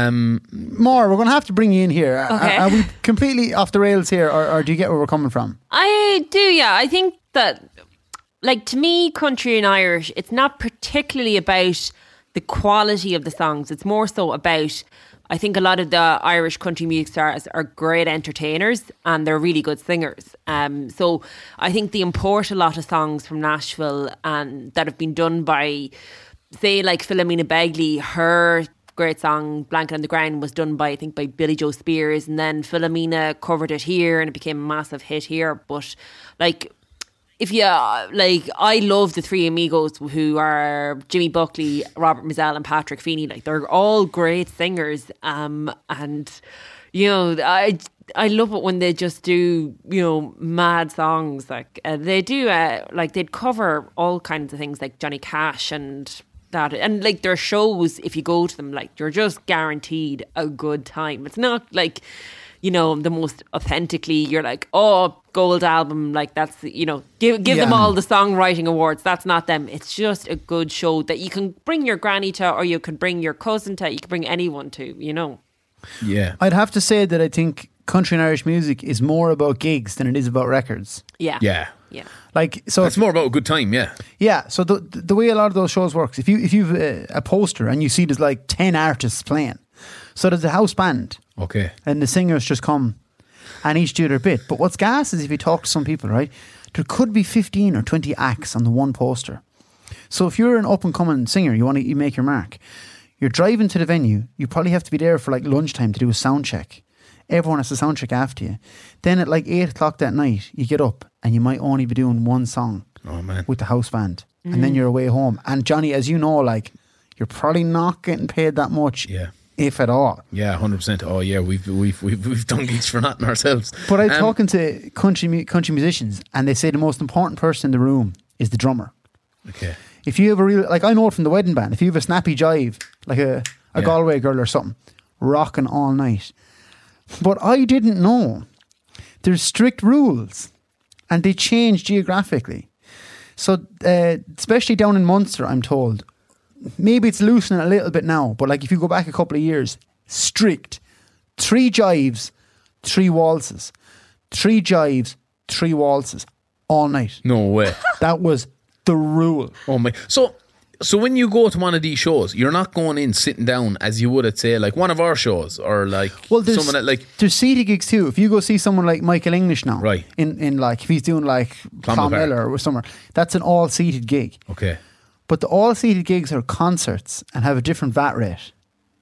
More, we're going to have to bring you in here. Okay. Are we completely off the rails here, or do you get where we're coming from? I do, yeah. I think that, like, to me, country and Irish, it's not particularly about the quality of the songs. It's more so about, I think a lot of the Irish country music stars are great entertainers and they're really good singers. So I think they import a lot of songs from Nashville and that have been done by, say, like Philomena Begley. Her great song Blanket on the Ground was done by, I think, by Billy Joe Spears, and then Philomena covered it here and it became a massive hit here. But like, if you like, I love the three amigos who are Jimmy Buckley, Robert Mazzell, and Patrick Feeney. Like, they're all great singers. And you know, I love it when they just do, you know, mad songs. Like they do, like they'd cover all kinds of things like Johnny Cash and that. And like their shows, if you go to them, like you're just guaranteed a good time. It's not like, you know, the most authentically, you're like, oh, gold album, like that's, you know, give them all the songwriting awards. That's not them. It's just a good show that you can bring your granny to, or you can bring your cousin to, you can bring anyone to, you know. Yeah. I'd have to say that I think country and Irish music is more about gigs than it is about records. Yeah. Yeah. Yeah. Like, so It's more about a good time, yeah. yeah, so the way a lot of those shows works, if you've a poster and you see there's like 10 artists playing, so there's a house band, Okay. and the singers just come and each do their bit. But what's gas is if you talk to some people, right, there could be 15 or 20 acts on the one poster. So if you're an up and coming singer, you make your mark, you're driving to the venue, you probably have to be there for like lunchtime to do a sound check. Everyone has to sound check after you. Then at like 8 o'clock that night, you get up and you might only be doing one song with the house band. And then you're away home. And Johnny, as you know, like, you're probably not getting paid that much. Yeah. If at all. Yeah, 100%. Oh yeah, we've done gigs for nothing ourselves. But I'm talking to country musicians, and they say the most important person in the room is the drummer. Okay. If you have a real, like I know it from the wedding band, if you have a snappy jive, like a Galway girl or something, rocking all night. But I didn't know there's strict rules, and they change geographically. So especially down in Munster, I'm told, maybe it's loosening a little bit now, but like if you go back a couple of years, strict. 3 jives, 3 waltzes. 3 jives, 3 waltzes all night. No way. That was the rule. Oh my. So when you go to one of these shows, you're not going in sitting down as you would at, say, like one of our shows, or like someone that like... There's seated gigs too. If you go see someone like Michael English now, right, in like, if he's doing like Clonmel or somewhere, that's an all-seated gig. Okay. But the all-seated gigs are concerts and have a different VAT rate.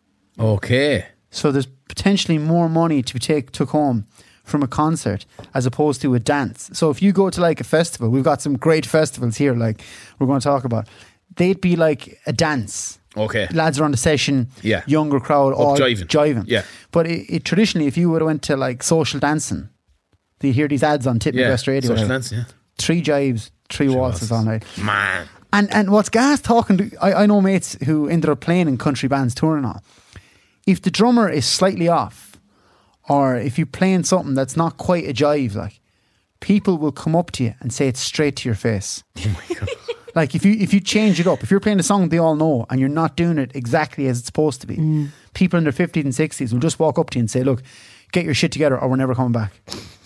Okay. So there's potentially more money to be took home from a concert as opposed to a dance. So if you go to like a festival, we've got some great festivals here, like we're going to talk about, they'd be like a dance. Okay. Lads are on the session, yeah, younger crowd, all jiving. Yeah. But it traditionally, if you would have went to like social dancing, you hear these ads on Tipping West Radio. Social dancing, yeah. 3 jives, 3 waltzes all night. Man. And what's gas talking to, I know mates who ended up playing in country bands touring all. If the drummer is slightly off, or if you're playing something that's not quite a jive, like, people will come up to you and say it straight to your face. Oh my God. Like if you change it up, if you're playing a song they all know and you're not doing it exactly as it's supposed to be, people in their 50s and 60s will just walk up to you and say, look, get your shit together or we're never coming back.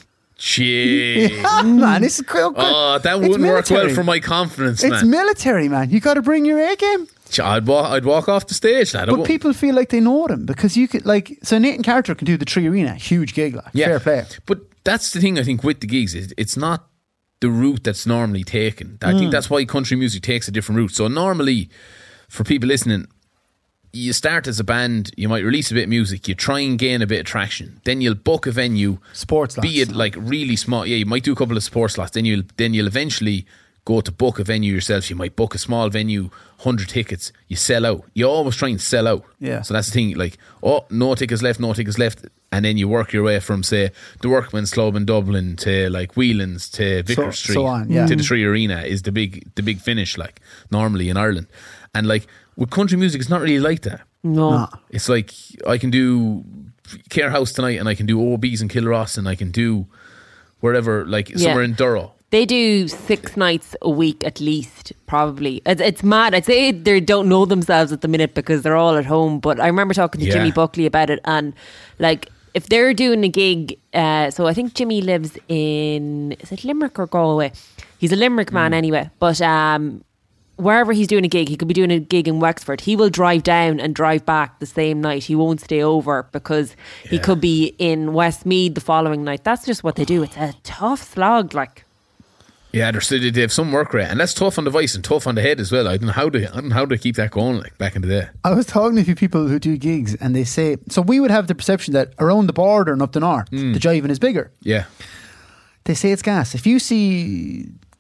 Shit. Yeah, man, it's good. Oh, that wouldn't work well for my confidence, man. It's military, man. You got to bring your A game. I'd walk off the stage, lad. But people feel like they know them because you could, like, so Nathan Carter can do the Tree Arena, huge gig, like, fair play. But that's the thing I think with the gigs, it's not the route that's normally taken. I think that's why country music takes a different route. So normally, for people listening, you start as a band, you might release a bit of music, you try and gain a bit of traction, then you'll book a venue, sports slots, be it like really small. Yeah, you might do a couple of sports slots, then you'll eventually go to book a venue yourself. You might book a small venue, 100 tickets, you sell out. You always try and sell out. Yeah. So that's the thing, like, oh, no tickets left, and then you work your way from, say, the Workmen's Club in Dublin to like Whelan's to Vicar Street to the Tree Arena is the big finish, like, normally in Ireland. And like with country music, it's not really like that. No. It's like I can do Care House tonight and I can do OBs in Kilross and I can do wherever, like somewhere in Durrow. They do 6 nights a week at least, probably. It's mad. I'd say they don't know themselves at the minute because they're all at home. But I remember talking to Jimmy Buckley about it, and like if they're doing a gig, so I think Jimmy lives in, is it Limerick or Galway? He's a Limerick man anyway, but wherever he's doing a gig, he could be doing a gig in Wexford, he will drive down and drive back the same night. He won't stay over because he could be in Westmeath the following night. That's just what they do. It's a tough slog, like. Yeah, they have some work rate, and that's tough on the voice and tough on the head as well. I don't know how to keep that going, like back in the day. I was talking to a few people who do gigs, and they say, so we would have the perception that around the border and up the north, the jiving is bigger. Yeah. They say it's gas. If you see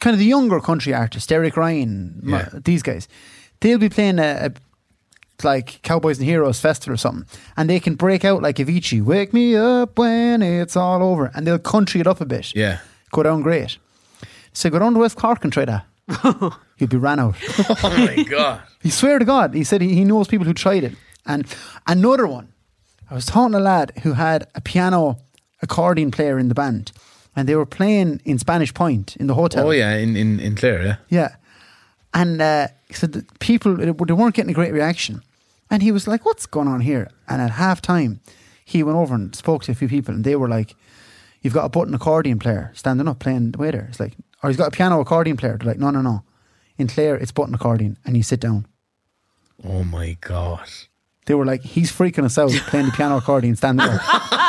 kind of the younger country artists, Derek Ryan, these guys, they'll be playing a like Cowboys and Heroes festival or something, and they can break out like Avicii, "Wake me up when it's all over," and they'll country it up a bit. Yeah. Go down great. So go down to West Cork and try that. You'll be ran out. Oh my God. He swear to God, he said he knows people who tried it. And another one, I was talking to a lad who had a piano accordion player in the band, and they were playing in Spanish Point in the hotel. Oh yeah, in Clare, yeah. Yeah. And he said that people, they weren't getting a great reaction. And he was like, what's going on here? And at half time, he went over and spoke to a few people, and they were like, you've got a button accordion player standing up playing the way there. It's like, or he's got a piano accordion player. They're like, no. In Clare, it's button accordion, and you sit down. Oh my God. They were like, he's freaking us out playing the piano accordion standing up.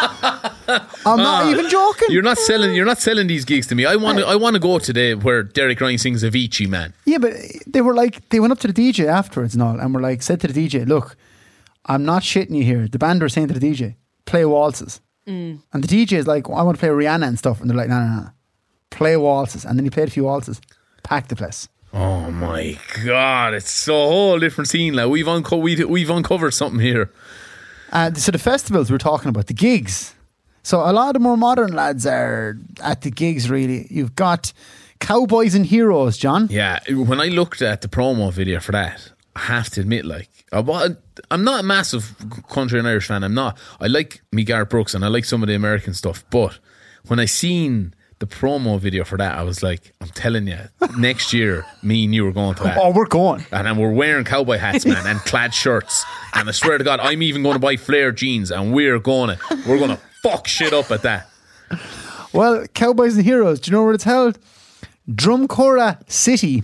I'm not even joking. You're not selling these gigs to me. I want to go today where Derek Ryan sings Avicii, man. Yeah, but they were like, they went up to the DJ afterwards and all, and were like, said to the DJ, look, I'm not shitting you here. The band were saying to the DJ, play waltzes. And the DJ is like, I want to play Rihanna and stuff. And they're like, no. Play waltzes. And then he played a few waltzes. Packed the place. Oh my God, it's a whole different scene. Like we've uncovered something here. So the festivals we're talking about, the gigs. So a lot of the more modern lads are at the gigs, really. You've got Cowboys and Heroes, John. Yeah, when I looked at the promo video for that, I have to admit, like, I'm not a massive country and Irish fan. I'm not. I like me Garth Brooks and I like some of the American stuff. But when I seen the promo video for that, I was like, I'm telling you, next year, me and you are going to that. Oh, we're going. And then we're wearing cowboy hats, man, and clad shirts. And I swear to God, I'm even going to buy flare jeans, and we're going to fuck shit up at that. Well, Cowboys and Heroes, do you know where it's held? Drumcora City.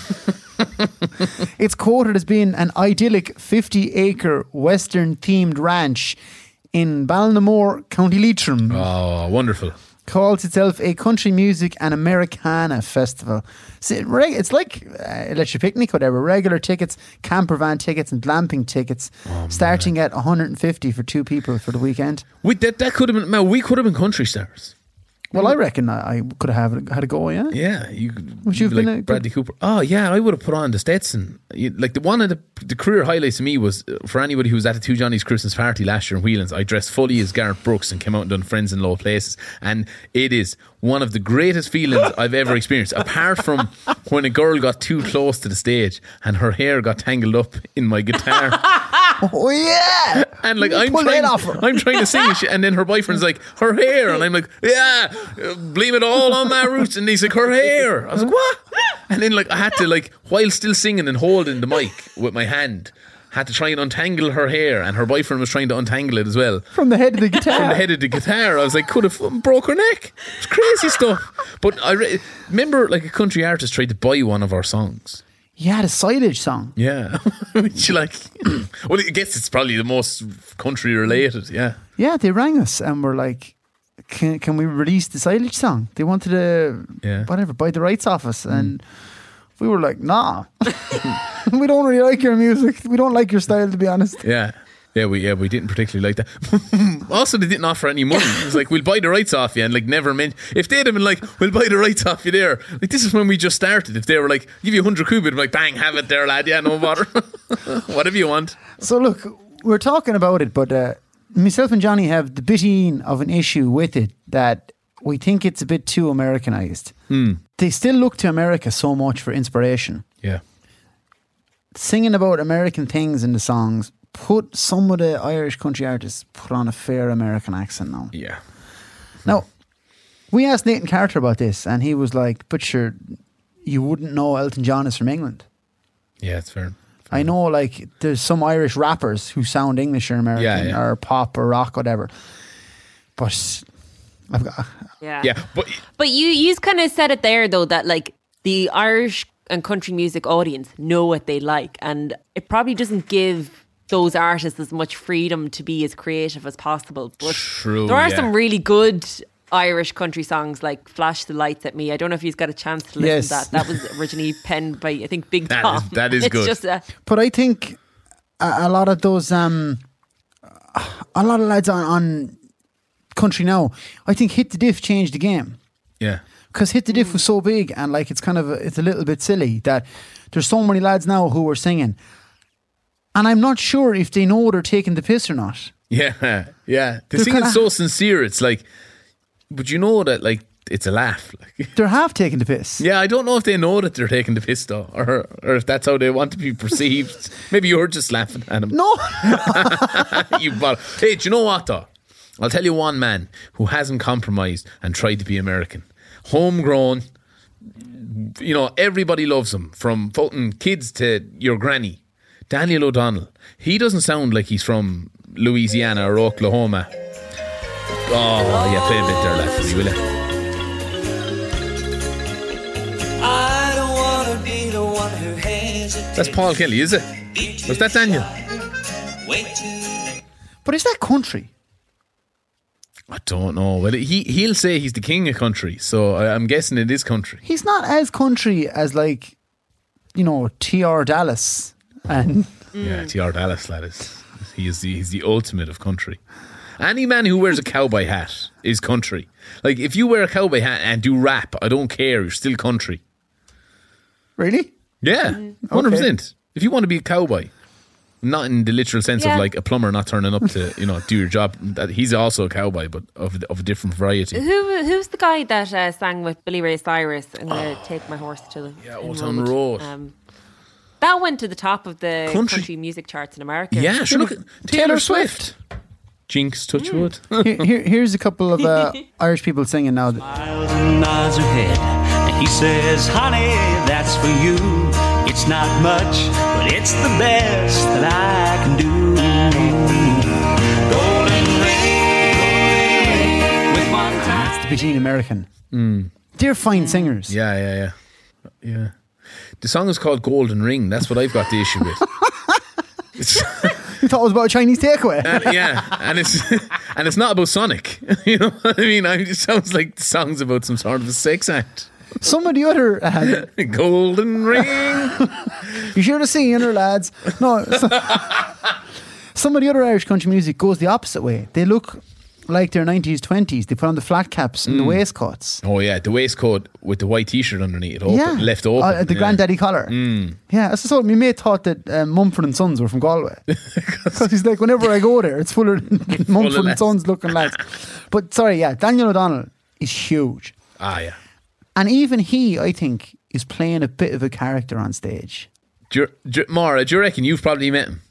It's quoted as being an idyllic 50-acre Western-themed ranch in Ballinamore, County Leitrim. Oh, wonderful. Calls itself a country music and Americana festival. So it's like Let You Picnic, whatever. Regular tickets, camper van tickets and glamping tickets, starting at 150 for 2 people for the weekend. That could have been, man, we could have been country stars. Well, I reckon I could have had a go, yeah. Yeah, Would you have like been Bradley Cooper? Oh yeah, I would have put on the Stetson. Like one of the career highlights to me was for anybody who was at the Two Johnny's Christmas party last year in Whelan's. I dressed fully as Garth Brooks and came out and done Friends in Low Places, and it is one of the greatest feelings I've ever experienced. Apart from when a girl got too close to the stage and her hair got tangled up in my guitar. Oh yeah! And like I'm trying to sing and then her boyfriend's like, her hair, and I'm like, yeah, blame it all on my roots. And he's like, her hair. I was like, what? And then like I had to, like, while still singing and holding the mic with my hand, had to try and untangle her hair, and her boyfriend was trying to untangle it as well. From the head of the guitar. From the head of the guitar. I was like, could have broke her neck. It's crazy stuff. But I remember, like, a country artist tried to buy one of our songs. Yeah, the Silage song. Yeah. Which, like, well, I guess it's probably the most country related, yeah. Yeah, they rang us and were like, can we release the Silage song? They wanted to, buy the rights off us. And we were like, nah. We don't really like your music. We don't like your style, to be honest. Yeah. Yeah, we didn't particularly like that. Also, they didn't offer any money. It was like, we'll buy the rights off you, and like never meant. If they'd have been like, we'll buy the rights off you there, like this is when we just started. If they were like, give you 100 quid, we'd be like, bang, have it there, lad. Yeah, no bother. Whatever you want. So look, we're talking about it, but myself and Johnny have the bit of an issue with it that we think it's a bit too Americanized. They still look to America so much for inspiration. Yeah. Singing about American things in the songs. Put some of the Irish country artists put on a fair American accent now. Yeah. Now, we asked Nathan Carter about this, and he was like, but sure, you wouldn't know Elton John is from England. Yeah, it's fair. I know, like, there's some Irish rappers who sound English or American or pop or rock, whatever. But I've got... Yeah, but you kind of said it there, though, that, like, the Irish and country music audience know what they like, and it probably doesn't give those artists as much freedom to be as creative as possible. But true, there are some really good Irish country songs like Flash the Lights at Me. I don't know if you've got a chance to listen to that. That was originally penned by, I think, Big Tom. That is good. Just but I think a lot of those, a lot of lads on country now, I think Hit the Diff changed the game. Yeah. because Hit the Diff was so big, and like it's a little bit silly that there's so many lads now who are singing, and I'm not sure if they know they're taking the piss or not. Yeah. They sing it so sincere. It's like, but you know that like it's a laugh. Like, They're half taking the piss. yeah, I don't know if they know that they're taking the piss though, or if that's how they want to be perceived. Maybe you're just laughing at them. No. Hey, do you know what though? I'll tell you one man who hasn't compromised and tried to be American. Homegrown. You know, everybody loves him, from fucking kids to your granny. Daniel O'Donnell. He doesn't sound like he's from Louisiana or Oklahoma. Oh, yeah, play a bit there, lad, for me, will you? I don't want to be the one who hesitates. That's Paul Kelly, is it? Was that Daniel? But is that country? I don't know. Well, he'll say he's the king of country, so I'm guessing it is country. He's not as country as like, you know, T.R. Dallas and Yeah, T.R. Dallas, lad, he's the ultimate of country. Any man who wears a cowboy hat is country. Like, if you wear a cowboy hat and do rap, I don't care, you're still country. Really? Yeah, 100%. If you want to be a cowboy, not in the literal sense of like a plumber not turning up to, you know, do your job. That he's also a cowboy, but of a different variety. Who's the guy that sang with Billy Ray Cyrus? I'm going to take my horse to the Old Town Road. That went to the top of the country music charts in America. Yeah, sure. Look at Taylor Swift. Jinx, touch wood. Here's a couple of Irish people singing now. Smiles and nods her head, and he says, honey, that's for you. It's not much, but it's the best that I can do. Golden ring with one time. It's the Beijing American. They're fine singers. Yeah. The song is called Golden Ring. That's what I've got the issue with. You thought it was about a Chinese takeaway? And it's not about Sonic. You know what I mean? It sounds like the song's about some sort of a sex act. Some of the other Golden Ring. You should have seen her, lads. No, some of the other Irish country music goes the opposite way. They look like they're 90s, 20s. They put on the flat caps and the waistcoats. Oh yeah, the waistcoat with the white t-shirt underneath it, left open. The granddaddy collar. Yeah, that's what my mate thought that Mumford & Sons were from Galway. Because he's like, whenever I go there, it's full of Mumford & Sons looking lads. But sorry, yeah, Daniel O'Donnell is huge. Ah, yeah. And even he, I think, is playing a bit of a character on stage. Maura, do you reckon you've probably met him?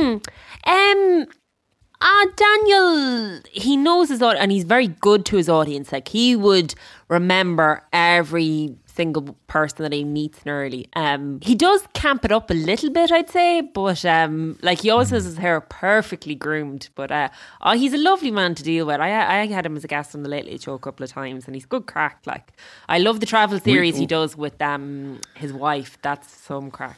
Daniel, he knows his audience and he's very good to his audience. Like, he would remember every single person that he meets nearly. He does camp it up a little bit, I'd say, but like, he always has his hair perfectly groomed. But he's a lovely man to deal with. I had him as a guest on the Late Late Show a couple of times, and he's good crack. Like, I love the travel series he does with his wife. That's some crack.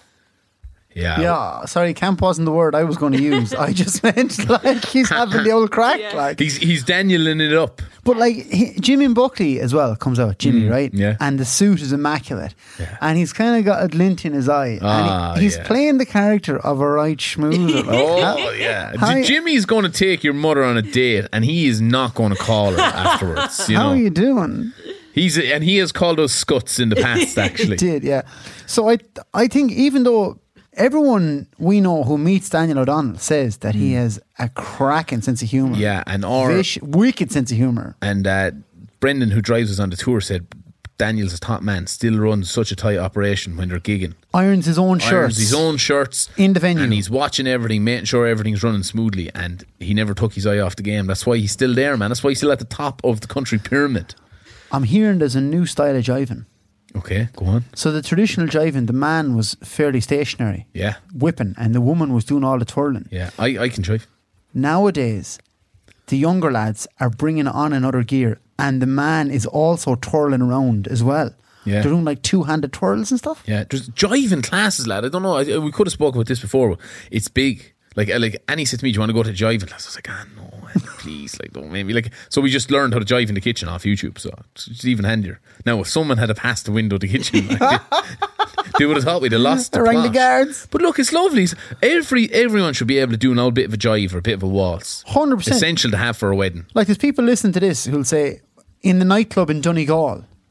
Yeah. Sorry, camp wasn't the word I was going to use. I just meant like he's having the old crack. Yeah. Like he's Danieling it up. But like Jimmy Buckley as well comes out, Jimmy, right? Yeah. And the suit is immaculate. Yeah. And he's kind of got a glint in his eye. And he's playing the character of a right schmoozer. Oh, yeah. Jimmy's going to take your mother on a date and he is not going to call her afterwards. How are you doing? And he has called us scuts in the past, actually. He did, yeah. So I think even though everyone we know who meets Daniel O'Donnell says that he has a cracking sense of humour. Yeah, and wicked sense of humour. And Brendan, who drives us on the tour, said Daniel's a top man, still runs such a tight operation when they're gigging. Irons his own shirts in the venue, and he's watching everything, making sure everything's running smoothly, and he never took his eye off the game. That's why he's still there, man. That's why he's still at the top of the country pyramid. I'm hearing there's a new style of jiving. Okay, go on. So the traditional jiving, the man was fairly stationary, whipping, and the woman was doing all the twirling. Yeah, I can jive. Nowadays, the younger lads are bringing on another gear, and the man is also twirling around as well. Yeah. They're doing like two-handed twirls and stuff. Yeah, there's jiving classes, lad. I don't know. We could have spoken about this before. But it's big. Like Annie said to me, "Do you want to go to jiving class?" I was like, no, Annie, please, like, don't make me. Like, so we just learned how to jive in the kitchen off YouTube. So it's even handier. Now, if someone had passed the window of the kitchen, they would have thought we'd have lost the rang the guards. But look, it's lovely. Everyone should be able to do an old bit of a jive or a bit of a waltz. 100%. Essential to have for a wedding. Like, there's people listening to this who'll say, in the nightclub in Donegal,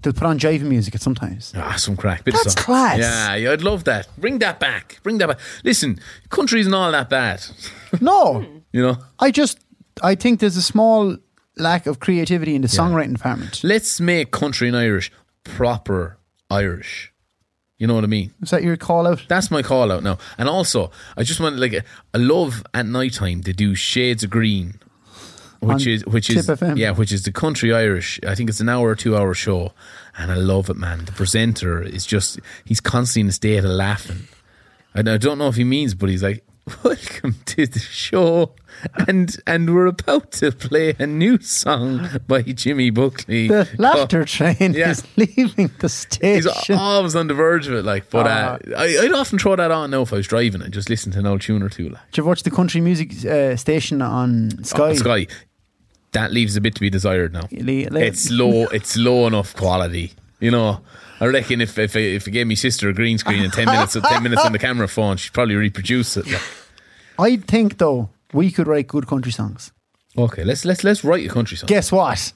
they'll put on jiving music at sometimes. Ah, some crack. Bit That's of song. class. Yeah, I'd love that. Bring that back. Listen, country isn't all that bad. No, You know? I think there's a small lack of creativity in the songwriting department. Let's make country and Irish proper Irish. You know what I mean? Is that your call out? That's my call out now. And also, I just want I love at night time they do Shades of Green, which On is Tip FM. which is the country Irish. I think it's an hour or 2 hour show, and I love it, man. The presenter is he's constantly in a state of laughing. And I don't know if he means, but he's like, "Welcome to the show, and we're about to play a new song by Jimmy Buckley." The laughter train Yeah. is leaving the He's station. always on the verge of it, but I'd often throw that on now if I was driving and just listen to an old tune or two. Did you ever watch the country music station on Sky? Sky, that leaves a bit to be desired now. It's low enough quality, you know. I reckon if I gave me sister a green screen and 10 minutes on the camera phone, she'd probably reproduce it. I think though we could write good country songs. Okay, let's write a country song. Guess what?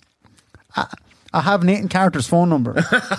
I have Nathan Carter's phone number.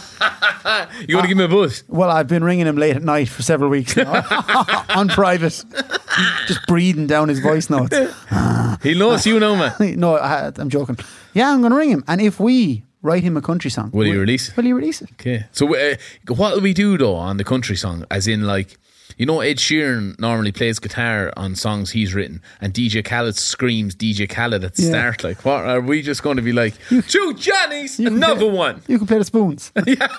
You want to give me a buzz? Well, I've been ringing him late at night for several weeks now on private, just breathing down his voice notes. He knows you know, man. No, I'm joking. Yeah, I'm going to ring him, and if we write him a country song, Will he release it? Will he release it? Okay. So what will we do though on the country song? As in, like, you know, Ed Sheeran normally plays guitar on songs he's written, and DJ Khaled screams DJ Khaled at the start. Like, what are we just going to be like? Two Johnnies, another one. You can play the spoons.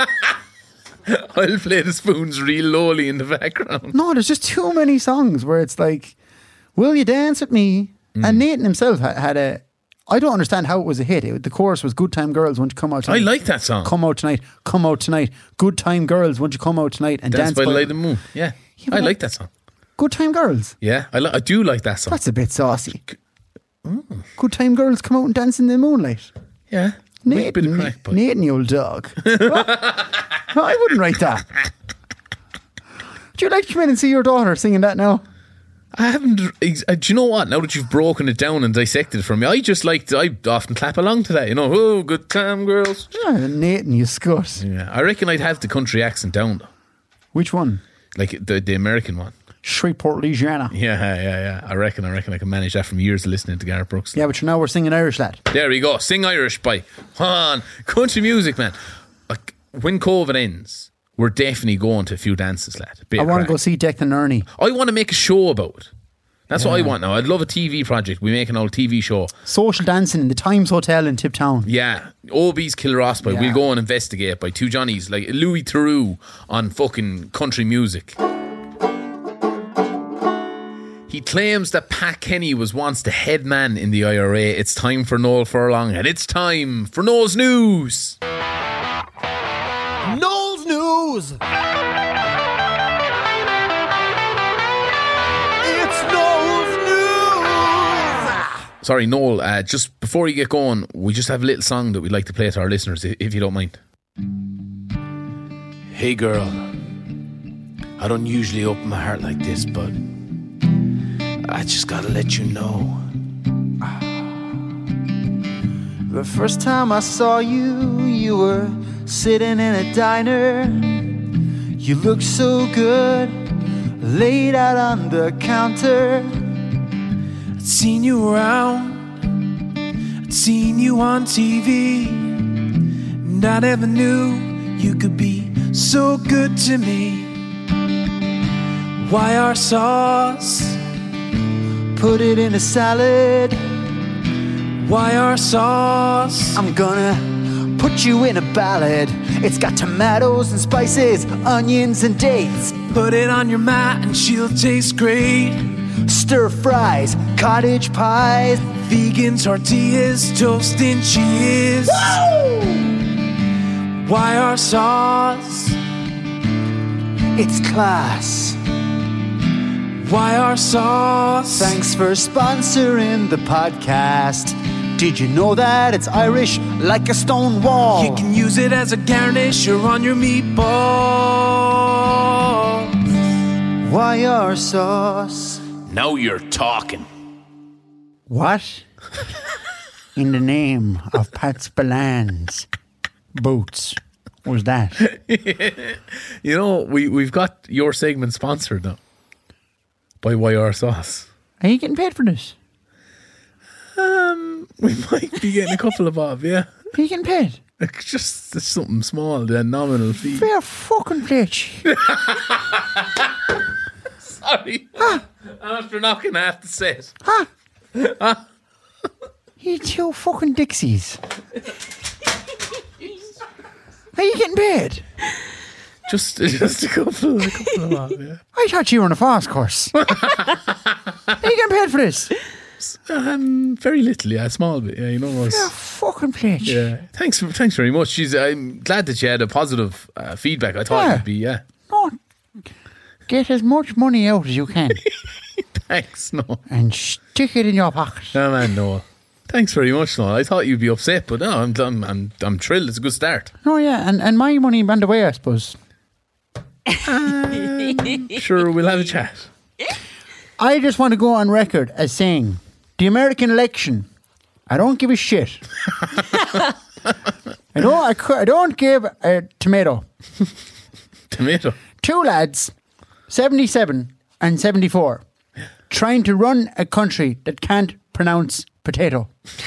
I'll play the spoons real lowly in the background. No, there's just too many songs where it's like, "Will you dance with me?" And Nathan himself had a. I don't understand how it was a hit. The chorus was "Good time girls, won't you come out tonight?" I like that song. Come out tonight, come out tonight. Good time girls, won't you come out tonight and Dance by the Light of the Moon. Yeah, but I like that song. Good time girls. Yeah, I do like that song. That's a bit saucy. Good time girls, come out and dance in the moonlight. Yeah, make a bit of crack, but Nathan, you old dog. I wouldn't write that. Would you like to come in and see your daughter singing that now? I haven't. Do you know what? Now that you've broken it down and dissected it for me, I often clap along to that. You know, oh, good time, girls. Yeah, Nathan, you scut. Yeah, I reckon I'd have the country accent down though, Which one? like the American one. Shreveport, Louisiana. Yeah. I reckon I can manage that from years of listening to Gareth Brooks. Yeah, but now we're singing Irish, lad. There we go. Sing Irish by on country music, man. Like, when COVID ends, we're definitely going to a few dances, lad. I want to go see Declan Ernie. I want to make a show about it. That's what I want now. I'd love a TV project. We make an old TV show. Social dancing in the Times Hotel in Tiptown. Yeah. OB's Kilrospy. Yeah. We'll go and investigate by two Johnnies, like Louis Theroux on fucking country music. He claims that Pat Kenny was once the head man in the IRA. It's time for Noel Furlong, and it's time for Noel's News. Noel's News! It's Noel's News! Sorry, Noel, just before you get going, we just have a little song that we'd like to play to our listeners, if you don't mind. Hey girl, I don't usually open my heart like this, but I just gotta let you know. The first time I saw you, you were sitting in a diner. You looked so good, laid out on the counter. I'd seen you around, I'd seen you on TV, and I never knew you could be so good to me. Why our sauce? Put it in a salad. Why our sauce? I'm gonna put you in a ballad. It's got tomatoes and spices, onions and dates. Put it on your mat and she'll taste great. Stir fries, cottage pies, Vegan tortillas, toast and cheese. Why our sauce? it's class. Why our sauce? Thanks for sponsoring the podcast. Did you know that it's Irish like a stone wall? You can use it as a garnish or on your meatballs. Why our sauce? Now you're talking. What? In the name of Pat Spillane boots. was that? You know, we've got your segment sponsored now by YR Sauce. Are you getting paid for this? We might be getting a couple of bob, yeah. Are you getting paid? Just something small, the nominal fee. Fair fucking plate. Sorry. After knocking half the set. You two fucking Dixies. Are you getting paid? Just a couple of bob, yeah. I thought you were on a fast course. Are you getting paid for this? Very little, yeah, a small bit, yeah, you know. Fair fucking plate. Yeah, thanks very much. I'm glad that you had a positive feedback. I thought it'd be, yeah. No, get as much money out as you can Thanks, no. and stick it in your pocket. No, man, no. Thanks very much, no. I thought you'd be upset, but no, I'm thrilled. It's a good start. Oh yeah, and my money went away, I suppose. Sure, we'll have a chat. I just want to go on record as saying the American election, I don't give a shit. I don't give a tomato. Tomato. Two lads, 77 and 74, trying to run a country that can't pronounce potato.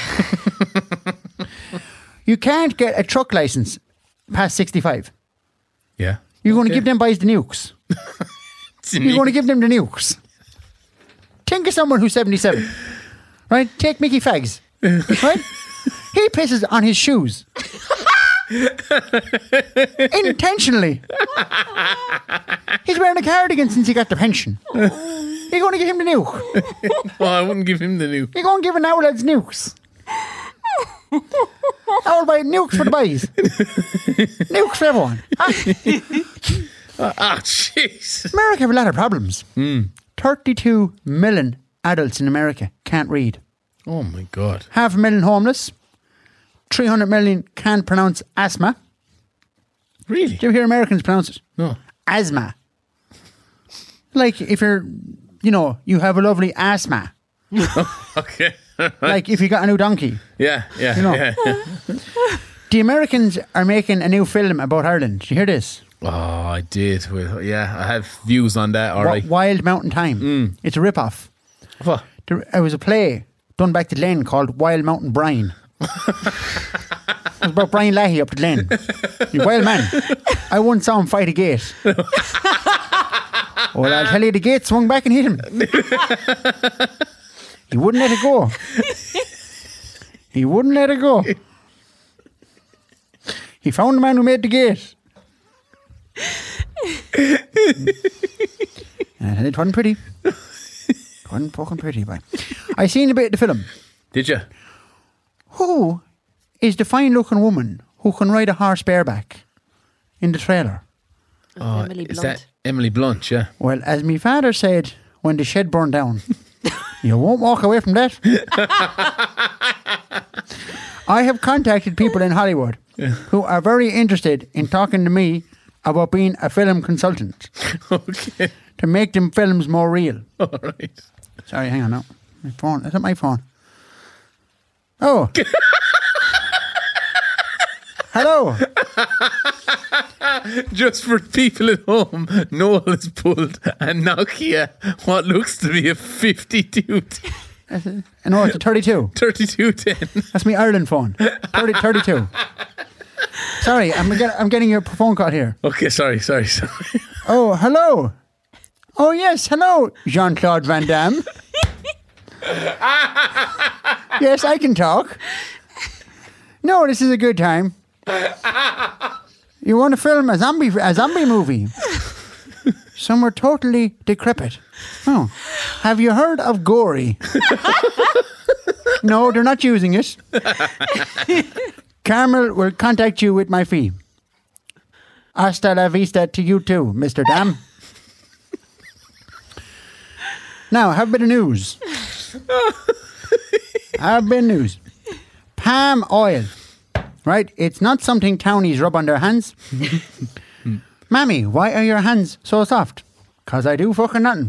You can't get a truck license past 65. Yeah. You're going to give them boys the nukes. You're going to give them the nukes. Think of someone who's 77. Right? Take Mickey Fags. Right? He pisses on his shoes. Intentionally. He's wearing a cardigan since he got the pension. You're going to give him the nuke. No, I wouldn't give him the nuke. You're going to give an owl lads nukes. Owl buy nukes for the boys. Nukes for everyone. Jeez. America have a lot of problems. 32 million adults in America can't read. Oh my God. 500,000 homeless. 300 million can't pronounce asthma. Really? Do you ever hear Americans pronounce it? No. Asthma. Like if you're, you have a lovely asthma. Okay. Like if you got a new donkey. Yeah. know. The Americans are making a new film about Ireland. Did you hear this? Oh, I did. Well, yeah, I have views on that. All right. Wild Mountain Time. It's a rip-off. What? There was a play done back to Glen called Wild Mountain Brian. It was about Brian Lahey up to Glen. You wild man. I once saw him fight a gate. Well, I'll tell you, the gate swung back and hit him. He wouldn't let it go. He wouldn't let it go. He found the man who made the gate. And it wasn't pretty. It wasn't fucking pretty, boy. I seen a bit of the film. Did you? Who is the fine-looking woman who can ride a horse bareback in the trailer? Emily Is Blunt. that Emily Blunt? Yeah. Well, as my father said when the shed burned down, you won't walk away from that. I have contacted people in Hollywood who are very interested in talking to me about being a film consultant Okay. to make them films more real. All right. Sorry, hang on now. My phone. Is that my phone? Oh. Hello. Just for people at home, Noel has pulled a Nokia, what looks to be a 5210. No, it's a 32. 3210. That's my Ireland phone. 32. Sorry, I'm getting your phone call here. Okay, sorry. Oh, hello. Oh, yes, hello, Jean-Claude Van Damme. Yes, I can talk. No, this is a good time. You want to film a zombie movie? Somewhere totally decrepit. Oh, have you heard of Gory? No, they're not using it. Carmel will contact you with my fee. Hasta la vista to you too, Mr. Dam. Now, have a bit of news. Palm oil. Right? It's not something townies rub on their hands. Mammy, why are your hands so soft? 'Cause I do fucking nothing.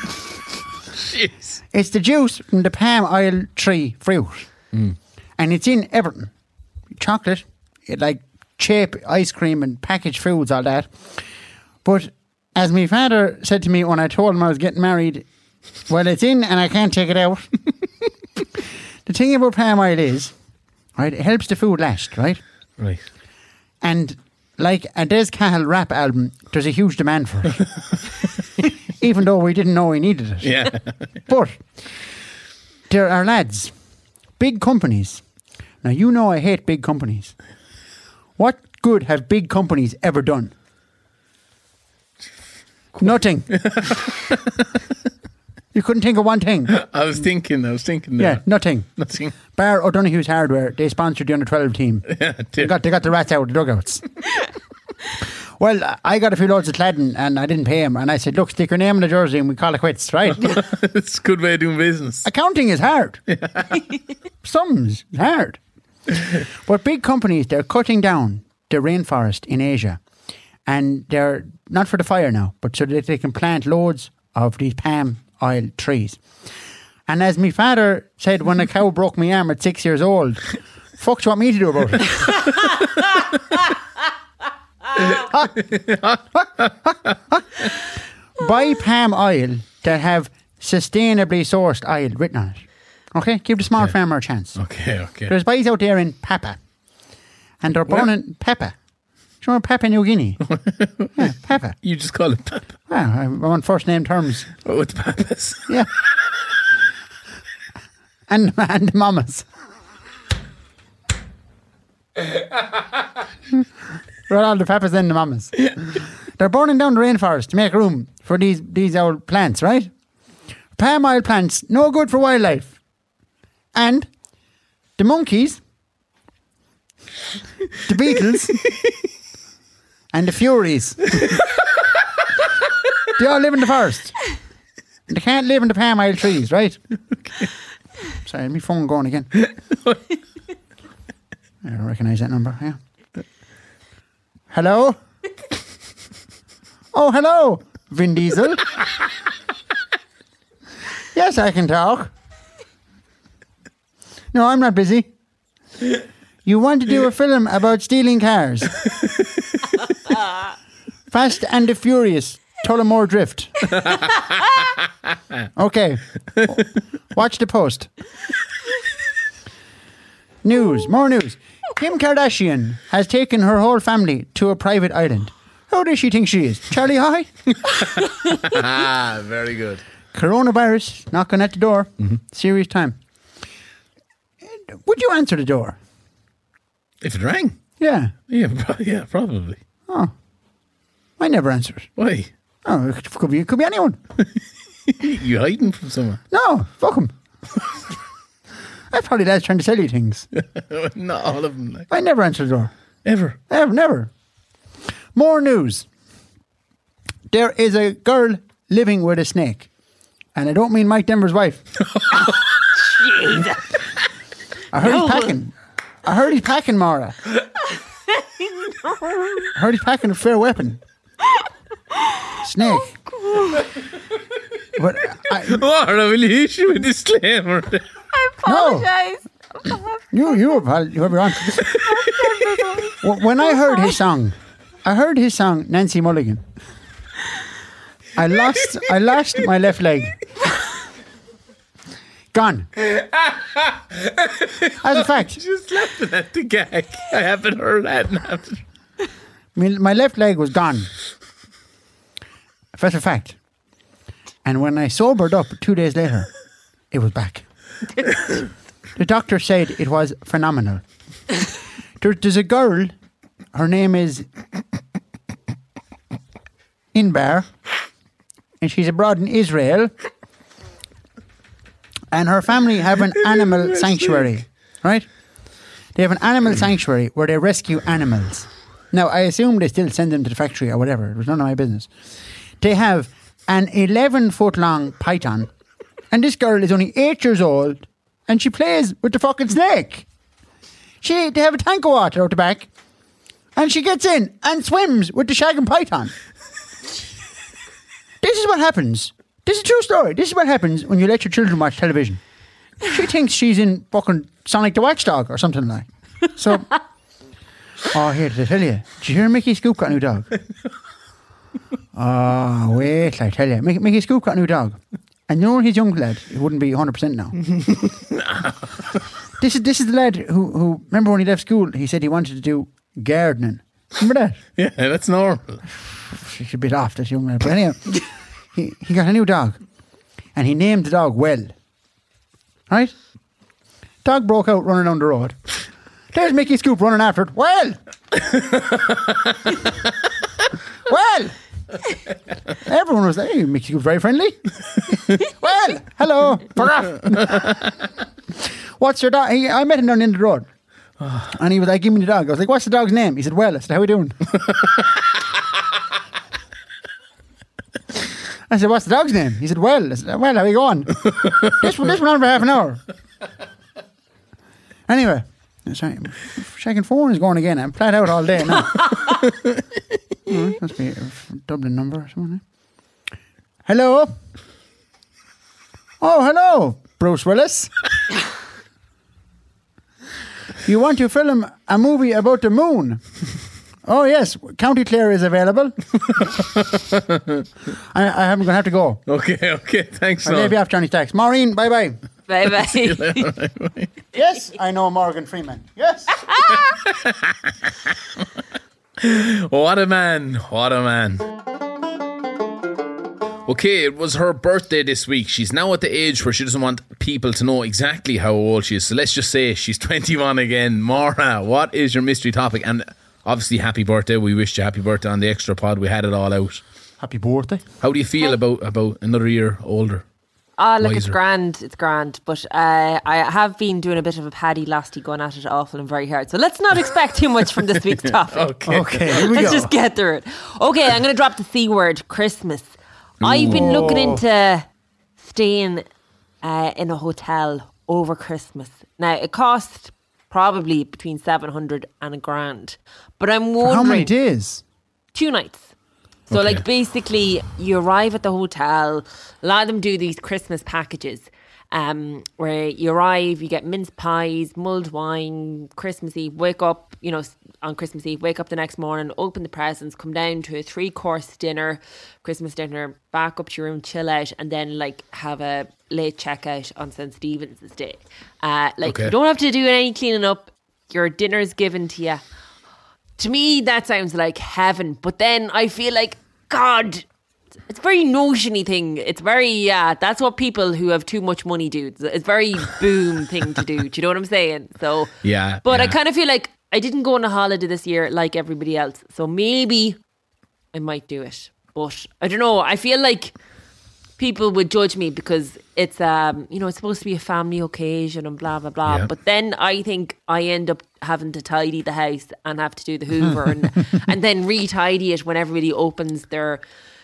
Jeez. It's the juice from the palm oil tree fruit. And it's in everything. Chocolate, cheap ice cream and packaged foods, all that. But as my father said to me when I told him I was getting married, well, it's in and I can't take it out. The thing about palm oil is, right, it helps the food last, right? Right. And like a Des Cahill rap album, there's a huge demand for it. Even though we didn't know we needed it. Yeah. But there are lads, big companies. Now, you know I hate big companies. What good have big companies ever done? Nothing. You couldn't think of one thing. I was thinking Yeah, there. nothing. Nothing. Bar O'Donoghue's Hardware, they sponsored the under-12 team. Yeah, They got the rats out of the dugouts. Well, I got a few loads of cladding and I didn't pay him. And I said, look, stick your name on the jersey and we call it quits, right? It's a good way of doing business. Accounting is hard. Sums is hard. But big companies, they're cutting down the rainforest in Asia. And they're not for the fire now, but so that they can plant loads of these palm oil trees. And as my father said when a cow broke my arm at 6 years old, fuck do you want me to do about it? Buy palm oil that have sustainably sourced oil written on it. Okay? Give the small farmer a chance. Okay. There's boys out there in Papa. And they're born in Papa. Do you know Papua New Guinea? Yeah, Papa. You just call it Papa. Yeah, I'm on first name terms. With Papas. Yeah. and the mamas. Right, all the papas and the mamas. They're burning down the rainforest to make room for these old plants, right? Palm oil plants, no good for wildlife. And the monkeys, the beetles, and the furies. They all live in the forest. They can't live in the palm oil trees, right? Okay. Sorry, my phone going again. I don't recognise that number, yeah. Hello? Oh, hello, Vin Diesel. Yes, I can talk. No, I'm not busy. You want to do a film about stealing cars? Fast and the Furious, Tullamore Drift. Okay. Watch the post. News, more news. Kim Kardashian has taken her whole family to a private island. Who does she think she is? Charlie High? Very good. Coronavirus knocking at the door. Serious time. Would you answer the door? If it rang. Yeah. Yeah, probably. Oh. I never answer it. Why? Oh, it could be anyone. You hiding from someone? No, fuck him. That's probably lads trying to sell you things. Not all of them. Like. I never answer the door. Ever. Never. More news. There is a girl living with a snake. And I don't mean Mike Denver's wife. I heard he's packing. I heard he's packing, Maura. I heard he's packing a fair weapon. Snake. But Maura, will you issue a disclaimer? I apologise. you were on. When I heard his song, Nancy Mulligan. I lost my left leg. Gone. As a fact. Just laughing at the gag. I haven't heard that. My left leg was gone. That's a fact. And when I sobered up 2 days later, it was back. The doctor said it was phenomenal. There's a girl, her name is Inbar, and she's abroad in Israel. And her family have an animal sanctuary, right? They have an animal sanctuary where they rescue animals. Now, I assume they still send them to the factory or whatever. It was none of my business. They have an 11-foot-long python, and this girl is only 8 years old, and she plays with the fucking snake. They have a tank of water out the back, and she gets in and swims with the shag and python. This is what happens. This is a true story. This is what happens when you let your children watch television. She thinks she's in fucking Sonic the Watchdog or something like. So, Oh, here, did I tell you? Did you hear Mickey Scoop got a new dog? Oh, wait till I tell you. Mickey Scoop got a new dog. And you know his young lad, he wouldn't be 100% now. This is the lad who, remember when he left school, he said he wanted to do gardening. Remember that? Yeah, that's normal. She's a bit off, this young lad. But anyway, he got a new dog. And he named the dog Well. Right? Dog broke out running down the road. There's Mickey Scoop running after it. Well! Well! Everyone was like, hey, Mickey Scoop's very friendly. Well, hello. Fuck off. What's your dog? I met him down the end of the road. And he was like, give me the dog. I was like, what's the dog's name? He said, Well. I said, how are we doing? I said, what's the dog's name? He said, Well. I said, well, how are you going? this went on for half an hour. Anyway, sorry, second phone is going again. I'm flat out all day now. Must be a Dublin number or something. Hello? Oh, hello, Bruce Willis. You want to film a movie about the moon? Oh, yes. County Clare is available. I'm going to have to go. Okay. Thanks, I'll leave you after Johnny's text. Maureen, bye-bye. Bye-bye. Yes, I know Morgan Freeman. Yes. What a man. Okay, it was her birthday this week. She's now at the age where she doesn't want people to know exactly how old she is. So let's just say she's 21 again. Maura, what is your mystery topic? And obviously, happy birthday. We wished you happy birthday on the extra pod. We had it all out. Happy birthday. How do you feel about another year older? Oh, look, Wiser. it's grand. But I have been doing a bit of a Paddy Lasty, going at it awful and very hard. So let's not expect too much from this week's topic. Okay, here we Let's go. just get through it. Okay, I'm going to drop the C word, Christmas. I've been looking into staying in a hotel over Christmas. Now, it costs probably between 700 and $1,000. But I'm wondering... For how many days? 2 nights. So, Okay. like, basically, you arrive at the hotel. A lot of them do these Christmas packages where you arrive, you get mince pies, mulled wine, Christmas Eve, wake up, on Christmas Eve, wake up the next morning, open the presents, come down to a 3-course dinner, Christmas dinner, back up to your room, chill out, and then, like, have a late checkout on St. Stephen's Day. Okay. You don't have to do any cleaning up. Your dinner's given to you. To me, that sounds like heaven. But then I feel like, God, it's very notion-y thing. It's very, that's what people who have too much money do. It's very boom thing to do. Do you know what I'm saying? So, Yeah. But yeah. I kind of feel like I didn't go on a holiday this year like everybody else. So maybe I might do it. But I don't know. I feel like people would judge me because it's it's supposed to be a family occasion and blah blah blah. Yeah. But then I think I end up having to tidy the house and have to do the Hoover and then re-tidy it when everybody opens their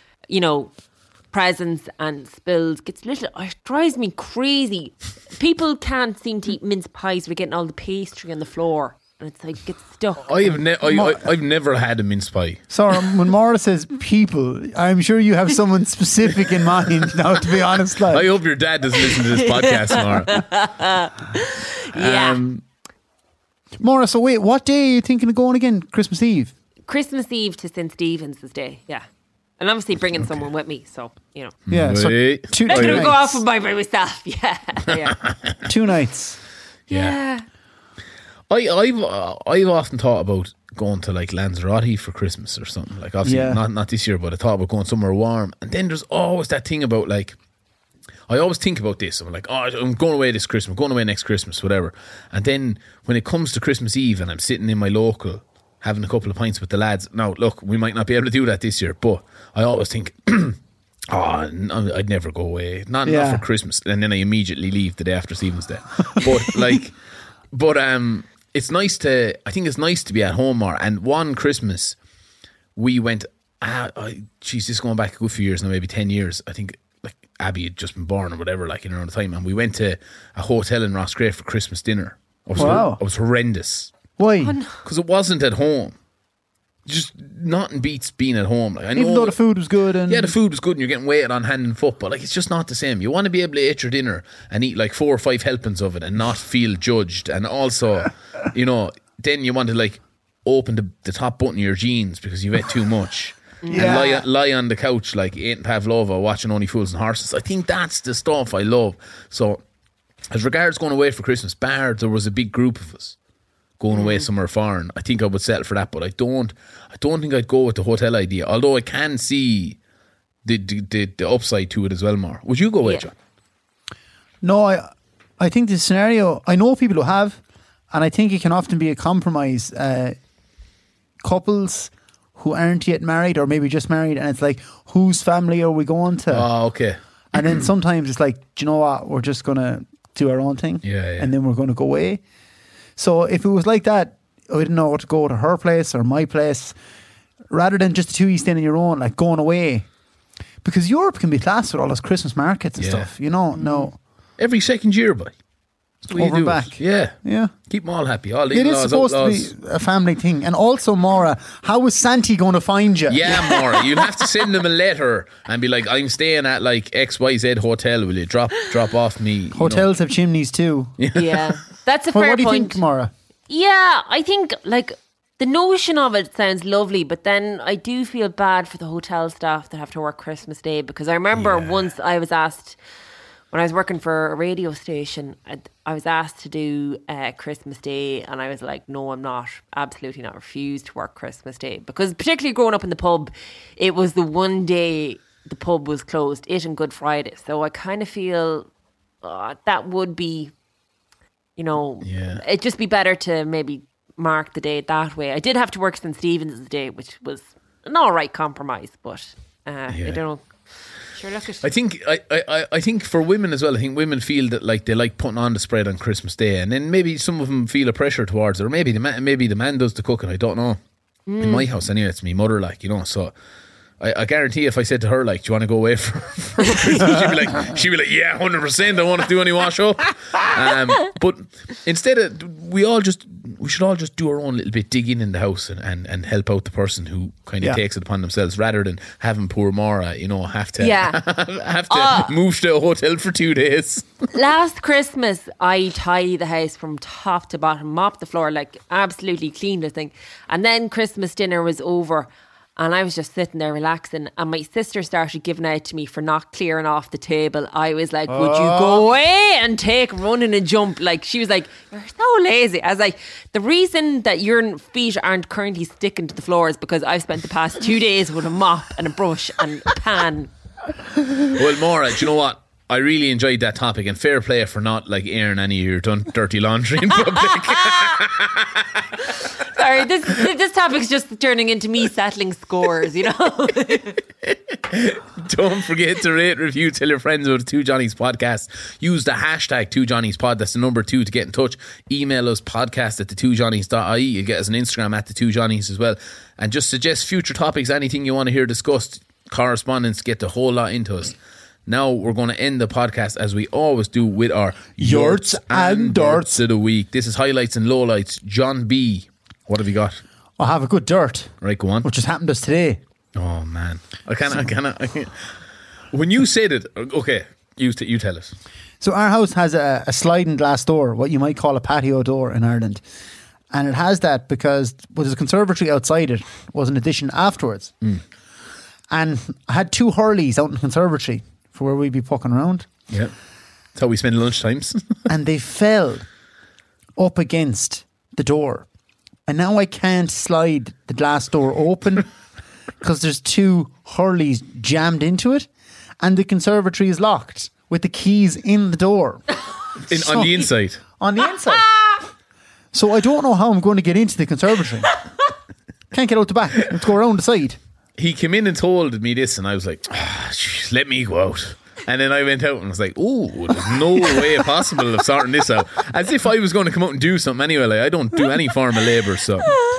presents and spills. It drives me crazy. People can't seem to eat mince pies without getting all the pastry on the floor. And it's like, gets stuck. I've never had a mince pie. So when Maura says people, I'm sure you have someone specific in mind now, to be honest. I Like. hope your dad doesn't listen to this podcast, Maura. Yeah. Maura, so wait, what day are you thinking of going again? Christmas Eve? Christmas Eve to St. Stephen's Day, yeah. And obviously bringing someone with me, so, Yeah, so Wait. 2 Not going to go nights. off by myself, yeah. 2 nights. Yeah. I've often thought about going to like Lanzarote for Christmas or something. Like obviously not this year, but I thought about going somewhere warm. And then there's always that thing about like, I always think about this. I'm like, I'm going away this Christmas, I'm going away next Christmas, whatever. And then when it comes to Christmas Eve and I'm sitting in my local having a couple of pints with the lads. Now, look, we might not be able to do that this year, but I always think, I'd never go away. Not for Christmas. And then I immediately leave the day after Stephen's Day. But it's nice to, I think it's nice to be at home more. And one Christmas, we went, this is going back a good few years now, maybe 10 years. I think like Abby had just been born or whatever, like in around the time. And we went to a hotel in Roscrea for Christmas dinner. It was horrendous. Why? Because it wasn't at home. Just nothing beats being at home. Like, I know, Even though the food was good and... Yeah, the food was good and you're getting waited on hand and foot, but like it's just not the same. You want to be able to eat your dinner and eat like 4 or 5 helpings of it and not feel judged. And also, then you want to like open the top button of your jeans because you've ate too much. Yeah. And lie on the couch like eating pavlova, watching Only Fools and Horses. I think that's the stuff I love. So, as regards going away for Christmas, bar there was a big group of us going away somewhere foreign, I think I would settle for that. But I don't think I'd go with the hotel idea. Although I can see the upside to it as well. More. Would you go away, John? No, I think the scenario, I know people who have, and I think it can often be a compromise. Couples who aren't yet married or maybe just married, and it's like, whose family are we going to? Oh, okay. And then sometimes it's like, do you know what, we're just going to do our own thing, and then we're going to go away. So if it was like that, I didn't know what to go to her place or my place, rather than just the two of you staying on your own, like going away. Because Europe can be class with all those Christmas markets and stuff, you know. No, every second year, boy. That's the way over you do and it. back. Yeah. Keep them all happy. All the It is in-laws, supposed outlaws. to be a family thing. And also, Maura, how is Santi going to find you? Yeah, Maura, you'll have to send them a letter and be like, I'm staying at like XYZ hotel. Will you drop off me? you know? Hotels have chimneys too. Yeah, that's a Well, fair what do you point. think, Maura? Yeah, I think like the notion of it sounds lovely, but then I do feel bad for the hotel staff that have to work Christmas Day, because I remember once I was asked, when I was working for a radio station, I was asked to do Christmas Day, and I was like, no, I'm not. Absolutely not. Refused to work Christmas Day. Because particularly growing up in the pub, it was the one day the pub was closed, it and Good Friday. So I kind of feel that would be, you know, it'd just be better to maybe mark the day that way. I did have to work St. Stephen's Day, which was an all right compromise, but I don't know. Sure, look at I think for women as well, I think women feel that like they like putting on the spread on Christmas Day, and then maybe some of them feel a pressure towards it, or maybe the man does the cooking. I don't know. In my house, anyway, it's me mother, like, you know. So I guarantee if I said to her, like, do you want to go away for Christmas? She'd be like, yeah, 100%. I won't do any wash up. But instead of we should all just do our own little bit, digging in the house and help out the person who kind of takes it upon themselves, rather than having poor Maura, you know, have to move to a hotel for 2 days. Last Christmas, I tidied the house from top to bottom, mopped the floor, like absolutely cleaned the thing. And then Christmas dinner was over, and I was just sitting there relaxing, and my sister started giving out to me for not clearing off the table. I was like, would you go away and take running and jump? Like, she was like, you're so lazy. I was like, the reason that your feet aren't currently sticking to the floor is because I've spent the past 2 days with a mop and a brush and a pan. Well, Maura, do you know what? I really enjoyed that topic, and fair play for not like airing any of your dirty laundry in public. Sorry, this topic's just turning into me settling scores, you know. Don't forget to rate, review, tell your friends about the Two Johnnies podcast. Use the hashtag 2JohnniesPod. That's the number 2 to get in touch. Email us podcast@the2johnnies.ie. You'll get us on Instagram @the2johnnies as well. And just suggest future topics, anything you want to hear discussed. Correspondence, get the whole lot into us. Now we're going to end the podcast as we always do with our Yurts and Dirts of the week. This is highlights and lowlights. John B, what have you got? I have a good dirt, Right, go on. which just happened to us today. Oh man, I can't. When you said it, okay, you tell us. So our house has a sliding glass door, what you might call a patio door in Ireland. And it has that because there's a conservatory outside it. Was an addition afterwards. And I had 2 hurleys out in the conservatory for where we'd be poking around. Yeah, that's how we spend lunchtimes. And they fell up against the door. And now I can't slide the glass door open because there's 2 hurleys jammed into it, and the conservatory is locked with the keys in the door. On the inside. On the inside. So I don't know how I'm going to get into the conservatory. Can't get out the back. I have to go around the side. He came in and told me this, and I was like, let me go out. And then I went out and was like, oh, there's no way possible of sorting this out. As if I was going to come out and do something anyway. Like, I don't do any form of labour, so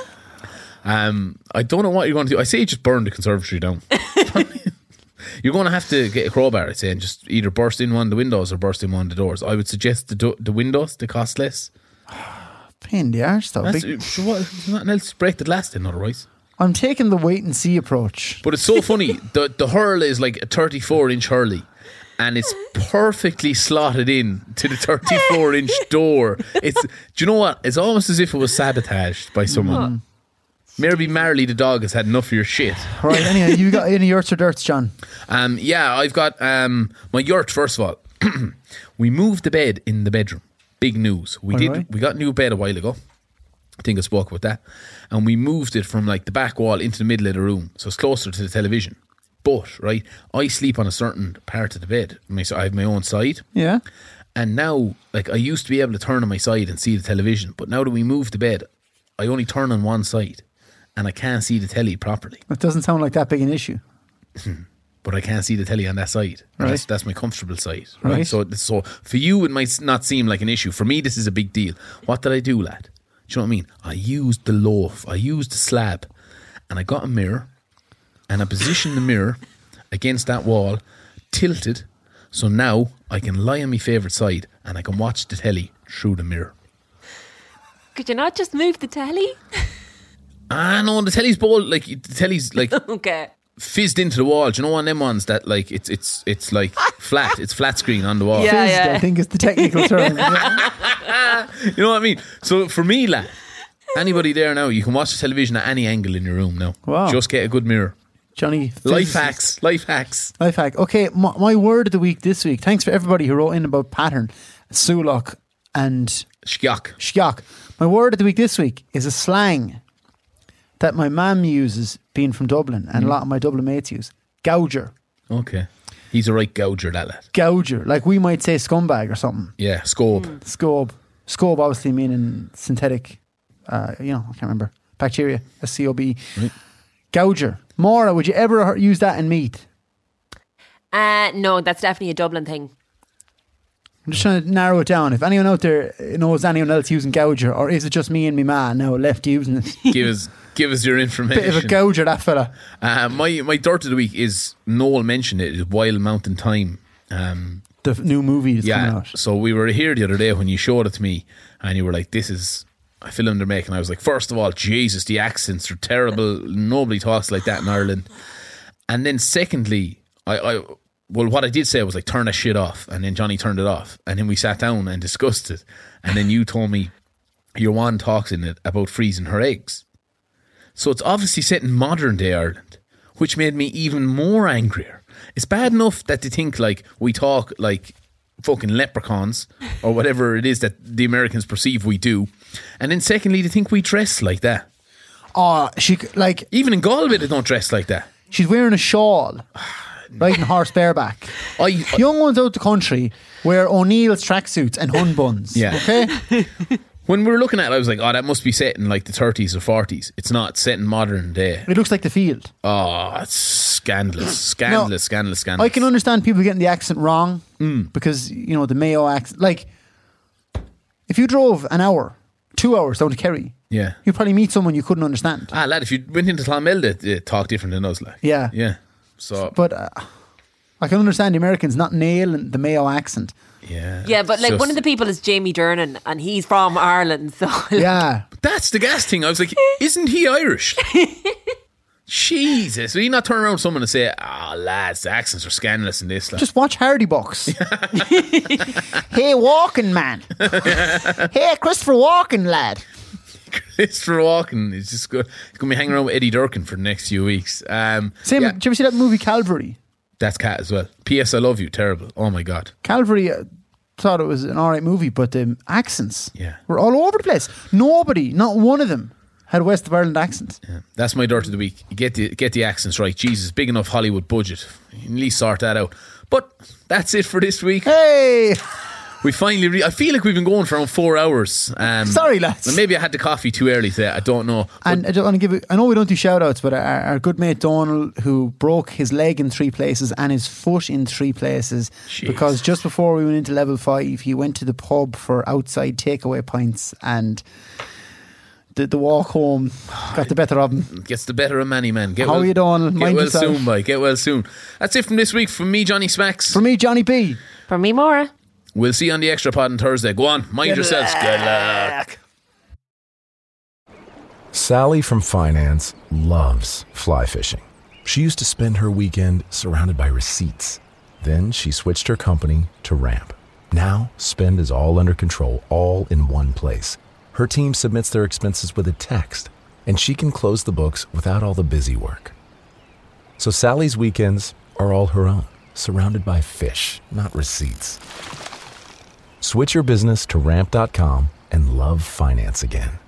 I don't know what you're going to do. I say just burn the conservatory down. You're going to have to get a crowbar, I'd say, and just either burst in one of the windows or burst in one of the doors. I would suggest the windows, they cost less. Pain in the arse though. Sure, what, there's nothing else to break the glass then, otherwise. I'm taking the wait and see approach. But it's so funny. The hurl is like a 34-inch hurley, and it's perfectly slotted in to the 34-inch door. Do you know what? It's almost as if it was sabotaged by someone. Maybe Marley the dog has had enough of your shit. Right, anyway, you got any yurts or dirts, John? Yeah, I've got my yurt. First of all, we moved the bed in the bedroom. Big news. We got a new bed a while ago. I think I spoke about that. And we moved it from like the back wall into the middle of the room, so it's closer to the television. But right, I sleep on a certain part of the bed. So I have my own side. Yeah. And now, like, I used to be able to turn on my side and see the television, but now that we moved the bed, I only turn on one side. And I can't see the telly properly. It doesn't sound like that big an issue. But I can't see the telly on that side. Right. That's my comfortable side. Right. Right. So for you, it might not seem like an issue. For me, this is a big deal. What did I do, lad? Do you know what I mean? I used the loaf. I used the slab. And I got a mirror. And I positioned the mirror against that wall, tilted. So now I can lie on my favourite side and I can watch the telly through the mirror. Could you not just move the telly? No, the telly's the telly's like Okay. fizzed into the wall. Do you know one of them ones that like it's like flat? It's flat screen on the wall. Yeah. Fizzed, I think is the technical term. You know what I mean? So for me, lad, anybody there now, you can watch the television at any angle in your room now. Wow. Just get a good mirror. Johnny. Life hacks. Life hack. Okay, my word of the week this week. Thanks for everybody who wrote in about pattern, sulok and Shkiak. My word of the week this week is a slang that my mum uses, being from Dublin, and a lot of my Dublin mates use. Gouger. Okay. He's a right gouger, that lad. Gouger. Like we might say scumbag or something. Yeah, scob. Scob. Scob obviously meaning synthetic, I can't remember. Bacteria. SCOB. Right. Gouger. Maura, would you ever use that in meat? No, that's definitely a Dublin thing. I'm just trying to narrow it down. If anyone out there knows anyone else using gouger, or is it just me and me man now left using it? Give us your information. Bit of a gouger, that fella. My dirt of the week is, Noel mentioned it, is Wild Mountain Thyme. The new movie that's coming out. So we were here the other day when you showed it to me, and you were like, this is a film they're making. I was like, first of all, Jesus, the accents are terrible. Nobody talks like that in Ireland. And then secondly, what I did say was like, turn that shit off. And then Johnny turned it off. And then we sat down and discussed it. And then you told me your one talks in it about freezing her eggs. So it's obviously set in modern day Ireland, which made me even more angrier. It's bad enough that they think like we talk like fucking leprechauns or whatever it is that the Americans perceive we do. And then secondly, they think we dress like that. Oh, Even in Galway, they don't dress like that. she's wearing a shawl, riding horse bareback. Young ones out the country wear O'Neill's tracksuits and hun buns. Yeah. Okay? When we were looking at it, I was like, oh, that must be set in like the 30s or 40s. It's not set in modern day. It looks like the field. Oh, it's scandalous. Scandalous. I can understand people getting the accent wrong because, you know, the Mayo accent. Like, if you drove an hour, 2 hours down to Kerry, you'd probably meet someone you couldn't understand. Ah, lad, if you went into Clonmel, they talk different than us. Like. Yeah. Yeah. So, but I can understand the Americans not nailing the Mayo accent. Yeah, but like one of the people is Jamie Dernan and he's from Ireland, so yeah. That's the gas thing. I was like, isn't he Irish? Jesus. Will you not turn around to someone and say, lads, the accents are scandalous in this? Like. Just watch Hardy Box. Hey, Walken man. Hey, Christopher Walken lad. Christopher Walken is just good. He's going to be hanging around with Eddie Durkin for the next few weeks. Did you ever see that movie Calvary? That's cat as well. P.S. I Love You. Terrible. Oh my God. Calvary, thought it was an alright movie, but the accents were all over the place. Nobody, not one of them, had a West of Ireland accent. Yeah. That's my dirt of the week. You get the accents right. Jesus, big enough Hollywood budget. You can at least sort that out. But that's it for this week. Hey! We finally... I feel like we've been going for around 4 hours. Sorry, lads. Maybe I had the coffee too early today. I don't know. And I don't want to give it... I know we don't do shout-outs, but our good mate Donald, who broke his leg in 3 places and his foot in 3 places, because just before we went into level 5, he went to the pub for outside takeaway pints, and the walk home got the better of him. Gets the better of many men. How are you doing? Get well soon, Mike. Get well soon. That's it from this week. From me, Johnny Smacks. From me, Johnny B. From me, Maura. We'll see you on the Extra Pod on Thursday. Go on, mind yourselves. Good luck. Sally from finance loves fly fishing. She used to spend her weekend surrounded by receipts. Then she switched her company to Ramp. Now, spend is all under control, all in one place. Her team submits their expenses with a text. and she can close the books without all the busy work. So Sally's weekends are all her own, surrounded by fish, not receipts. Switch your business to Ramp.com and love finance again.